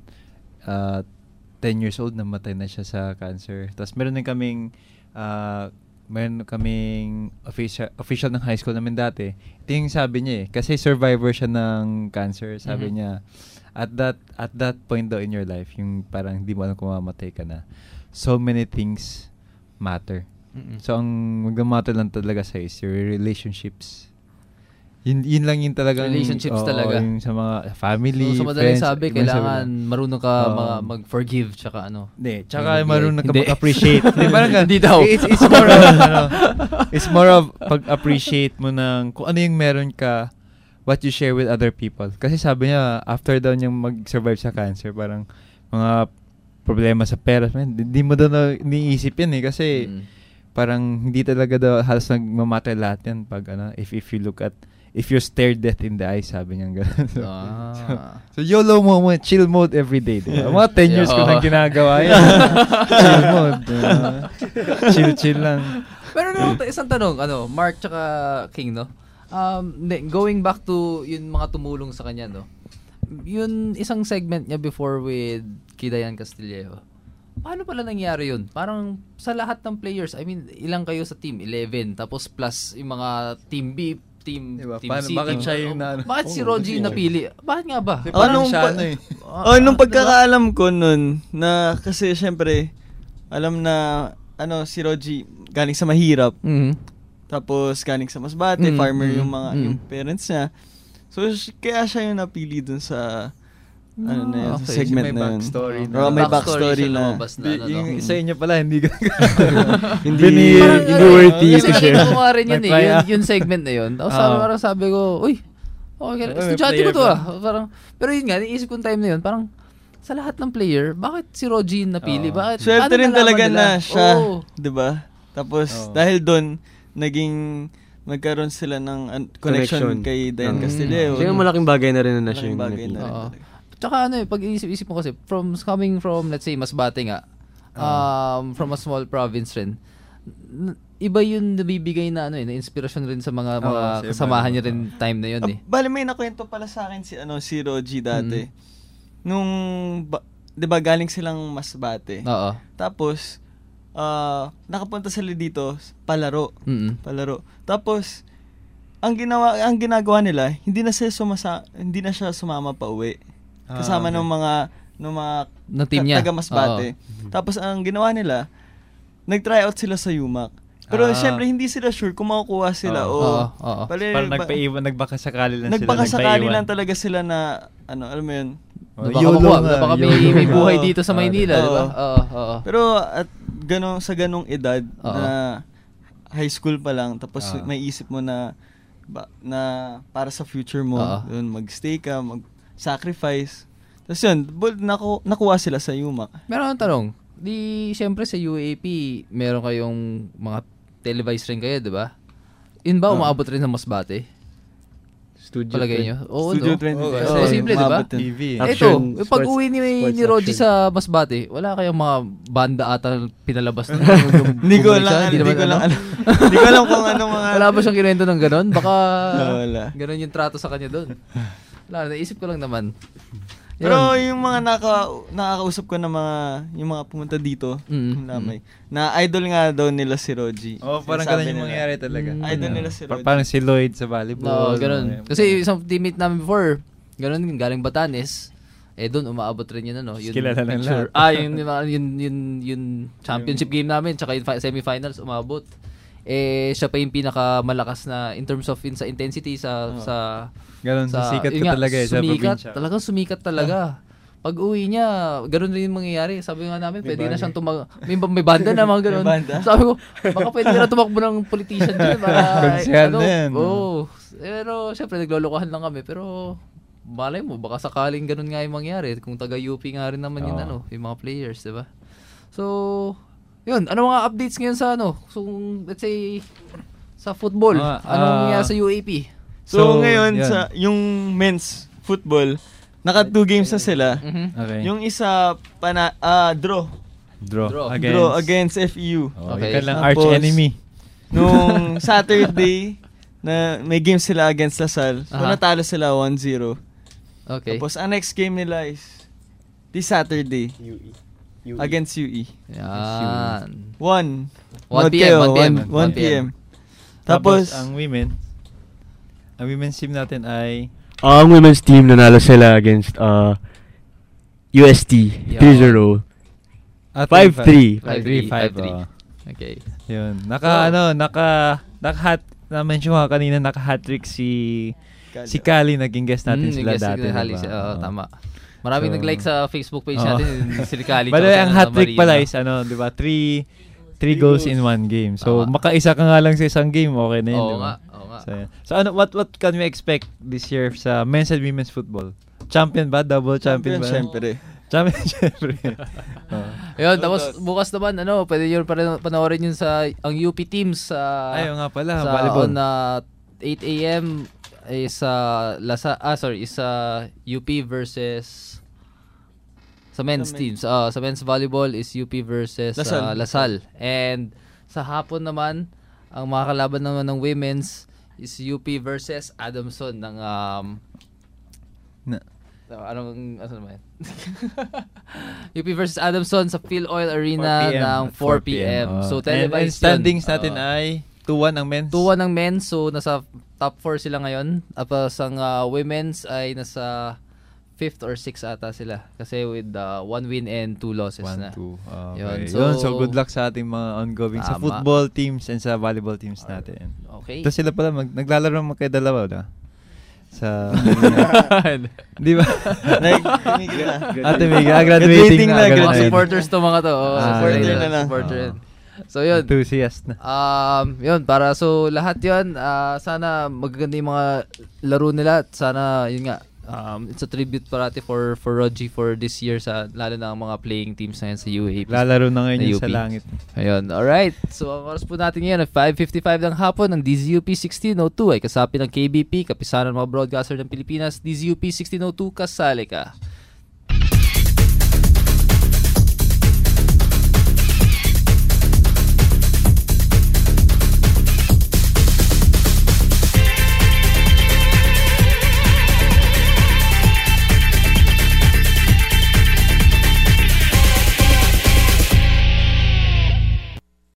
Uh, ten years old, namatay na siya sa cancer. Tapos meron din kaming, uh, meron kaming official, official ng high school namin dati. Ito yung sabi niya eh. Kasi survivor siya ng cancer. Sabi Mhm. niya, at that at that point daw in your life, yung parang hindi mo alam kung mamatay ka na, so many things matter. Mm-mm. So, ang magmamatter lang talaga sa is your relationships. Yun, yun lang yung talagang... Relationships oo, talaga. Yung sa mga family, So, sa madaling friends. sabi, yung kailangan sabi marunong ka Oo. mga mag-forgive tsaka ano. Hindi, tsaka Mag- marunong ka Hindi. mag-appreciate. Hindi, parang ka- Hindi daw. It's, it's more of, ano, it's more of pag-appreciate mo ng kung ano yung meron ka, what you share with other people. Kasi sabi niya, after daw niyang mag-survive sa cancer, parang mga problema sa pera, man, hindi mo daw na iniisip yan eh. Kasi Mm. parang hindi talaga daw halos nagmamatter lahat yan pag ano, if, if you look at, if you're stared death in the eyes, sabi niya gano'n. So, Ah. so, YOLO moment, chill mode every day. Diba? Mga ten years ko Oo. nang ginagawa yan. Chill mode. diba? Chill, chill lang. Pero no, isang tanong, ano, Mark tsaka King, no? Um, hindi, going back to yung mga tumulong sa kanya, no? Yun, isang segment niya before with Kidayan Castillejo. Paano pala nangyari yun? Parang sa lahat ng players, I mean, ilang kayo sa team? eleven. Tapos plus yung mga team B, team, Diba? team Paano- C. bakit team- siya yung na- Bakit si Oh, Rogie bakit? napili? Bakit nga ba? Oh, nung, siya, pa- ano eh. oh, nung Ah, pagkakaalam ko nun, na kasi syempre, alam na, ano, si Rogie, galing sa mahirap. Mhm. Tapos, galing sa Masbate, Mm, farmer mm, yung mga, mm. yung parents niya. So, sh- kaya siya yung napili dun sa, ano na yun, sa Okay, segment may na yun. backstory na. Oh, may Backstory backstory siya na. lumabas na, Di- ano, yung no? sa inyo pala, hindi ka Hindi, Parang, hindi ano, worthy kasi to share. nakita ko nga rin yun eh, Nag-try, yun, ah. yung segment na yun. Tapos sabi, Ah. parang sabi ko, uy, okay, Oh, may estudyante ko player to ba? ah. Parang, pero yun nga, naisip kong time na yun, parang, sa lahat ng player, bakit si Rogie napili? Oo. Bakit? Swerte ano rin nalaman talaga nila? na siya, Oo. 'di ba? Tapos Oo. dahil doon naging magkaroon sila ng an- connection, Connection. kay Dayan Mm. Castillejo. Kaya malaking bagay na rin na siya Malaking yung bagay napili. na rin Oo. talaga. Tsaka ano eh, pag iisip-isip mo kasi, from, coming from, let's say, Masbate nga, um, from a small province rin, n- iba yung nabibigay na ano eh, na inspirasyon rin sa mga Oo, mga sa iba, kasamahan no? niya rin time na yun Ah, eh. bali may nakwento pala sa akin si ano si Rogie dati. Mm. Nung ba, 'di ba galing silang Masbate. Oo. Tapos ah nakapunta sila dito palaro. Mm-mm. Palaro. Tapos ang ginawa ang ginagawa nila, hindi na siya sumasa, hindi na siya sumama pa uwi. Kasama Ah, okay. ng mga ng mga Na team niya. taga Masbate. Tapos ang ginawa nila, nag-try out sila sa Yumak. Pero Ah. syempre hindi sila sure kung makukuha sila Oo. o Oo, oo. Bali, Parang ba- nagpaiwan, nagbakasakali lang nagbakasakali sila. lang talaga sila na ano, alam mo yun. Oh, Na baka YOLO makuha, nga, na baka may, YOLO may nga. buhay Oo. dito sa Oo, Maynila, di ba? oo. Oo, oo. Pero at ganong sa ganong edad Oo. na high school pa lang tapos Oo. may isip mo na ba, na para sa future mo, Oo. yun mag-stay ka, mag-sacrifice. Tapos yun, bold, naku, nakuha sila sa Yumak. Meron akong tanong, di, syempre sa U A P, meron kayong mga televised rin kayo, di ba? Yun ba, Oo. umaabot rin sa Masbate? Studio. Palagay nyo? Oo, Studio no? twenty-five. Oo, Oo, posible, di ba? umabot yun. T V. Ito, Action, yung pag-uwi ni, sports ni Rogie action. sa Masbate, wala kayong mga banda ata pinalabas na Hindi ko bumalik lang, siya? hindi naman ko lang ano? alam. Hindi ko alam kung ano mga... Wala ba siyang kinento ng ganon? Baka Wala. ganon yung trato sa kanya doon. Wala, naisip ko lang naman. Pero Yun. yung mga naka, nakakausap ko na mga, yung mga pumunta dito, Mm, lamay, na idol nga daw nila si Rogie. Oh, parang Sabi ganun yung nila. mangyayari talaga. Mm. Idol Oo. nila si Pa- Rogie. Parang si Lloyd sa volleyball. Oo, ganun. Kasi isang teammate namin before, ganun din, galing Batanes, eh doon umaabot rin yun ano, yun. Kilala ng picture. lahat. Ah, yun, yun, yun, yun, yun championship game namin, tsaka yung fi- semifinals umabot. Eh, siya pa yung pinakamalakas na in terms of in, sa intensity sa, Oo. sa, Ganun, sa, sikat yun ka nga, talaga eh, sa sumikat, probinsya. talagang sumikat talaga. Pag uwi niya, gano'n rin yung mangyayari. Sabi nga namin, May pwede na bagay. siyang tumag... May, may banda na, mga gano'n. May banda? Sabi ko, baka pwede na tumakbo ng politician dyan. Para, Konsehal ano, na yan. Oo. Pero, syempre, naglolokohan lang kami. Pero, malay mo, baka sakaling gano'n nga yung mangyari. Kung taga-U P nga rin naman yung, Oo. ano, yung mga players, di ba? So, yun. Ano mga updates ngayon sa, ano, so, let's say, sa football? Ah, Anong ah, nangyari sa U A P? So, So, ngayon, yan. sa yung men's football, Naka two games na sila. Mhm. Okay. Yung isa, pana, ah, draw. Draw. Draw. Against, Draw against F E U. Oh, Okay. okay. Lang Tapos, arch enemy. Nung Saturday, na may game sila against Lasal. So, Aha. natalo sila one zero. Okay. Tapos, ang next game nila is this Saturday U E. U E. against U E. Yan. one. one Note p m, kayo, one p m, one- one p m. Tapos, Tapos, ang women, ang women's team natin ay Ah, ang women's team nanalo sila against uh, U S T Yeah. three zero. ah, five three. five three three, five. five three. oh. Okay. Yun. Naka, ano, naka, naka-hat, na-mention ko kanina, naka-hat-trick si, si Kali, naging guest natin Mm, sila yung guest dati. ni Hali, diba? oo, Oo. tama. Maraming So, nag-like sa Facebook page oo. natin, si Kali. By the way, ang hat-trick Maria. pala is, ano, di ba, three, three goals in one game. So, Tama. makaisa ka nga lang sa isang game, okay na yun. Oo di ba? nga, oo nga. So, yan. so, ano, what what can we expect this year sa men's and women's football? Champion ba? Double champion, champion, ba? syempre. Champion, syempre. Oo. Ayun, tapos bukas naman, ano, pwede nyo pa rin panoorin yun sa, ang U P teams sa, Ayun nga pala, sa volleyball. on uh, eight a m is uh, Lasa, ah, sorry, is uh, U P versus sa men's Sa men- teams. Uh, sa men's volleyball is U P versus Lasal. uh, Lasal. And sa hapon naman, ang mga kalaban naman ng women's is U P versus Adamson ng um, Na- So, anong, ano naman? U P versus Adamson sa Phil Oil Arena ng four p m. Oh. So, And- and televised standings yun. natin Oo. ay two one ang men's. two one ang men's, so nasa top four sila ngayon. Tapos ang uh, women's ay nasa fifth or sixth ata sila. Kasi with uh, one win and two losses one, na. two. Okay. Yun, Yun, so, so good luck sa ating mga ongoing sa Tama. football teams and sa volleyball teams natin. Okay. Tapos sila pala, mag, naglalaro mga kayo dalawa na? Sa... Di ba? Nag-tumigil na. Ah, tumigil. Ah, graduating na. na, ganun Mga na yun. supporters to mga to. Oh, Ah, supporter yun. na. na. Supporter Oo. yun. So yun. Enthusiast na. Um, yun, para so lahat yun, ah, sana magaganda yung mga laro nila at sana, yun nga, um, it's a tribute parati for for Rogie for this year, sa lalo na ang mga playing teams na yan sa U A P. Lalaro na ngayon na yun U P. sa langit. Ayun, alright. So ang oras po natin ngayon ay five fifty-five ng hapon ng D Z U P sixteen oh two ay kasapi ng K B P, Kapisanan ng mga broadcaster ng Pilipinas, D Z U P sixteen oh two, kasali ka.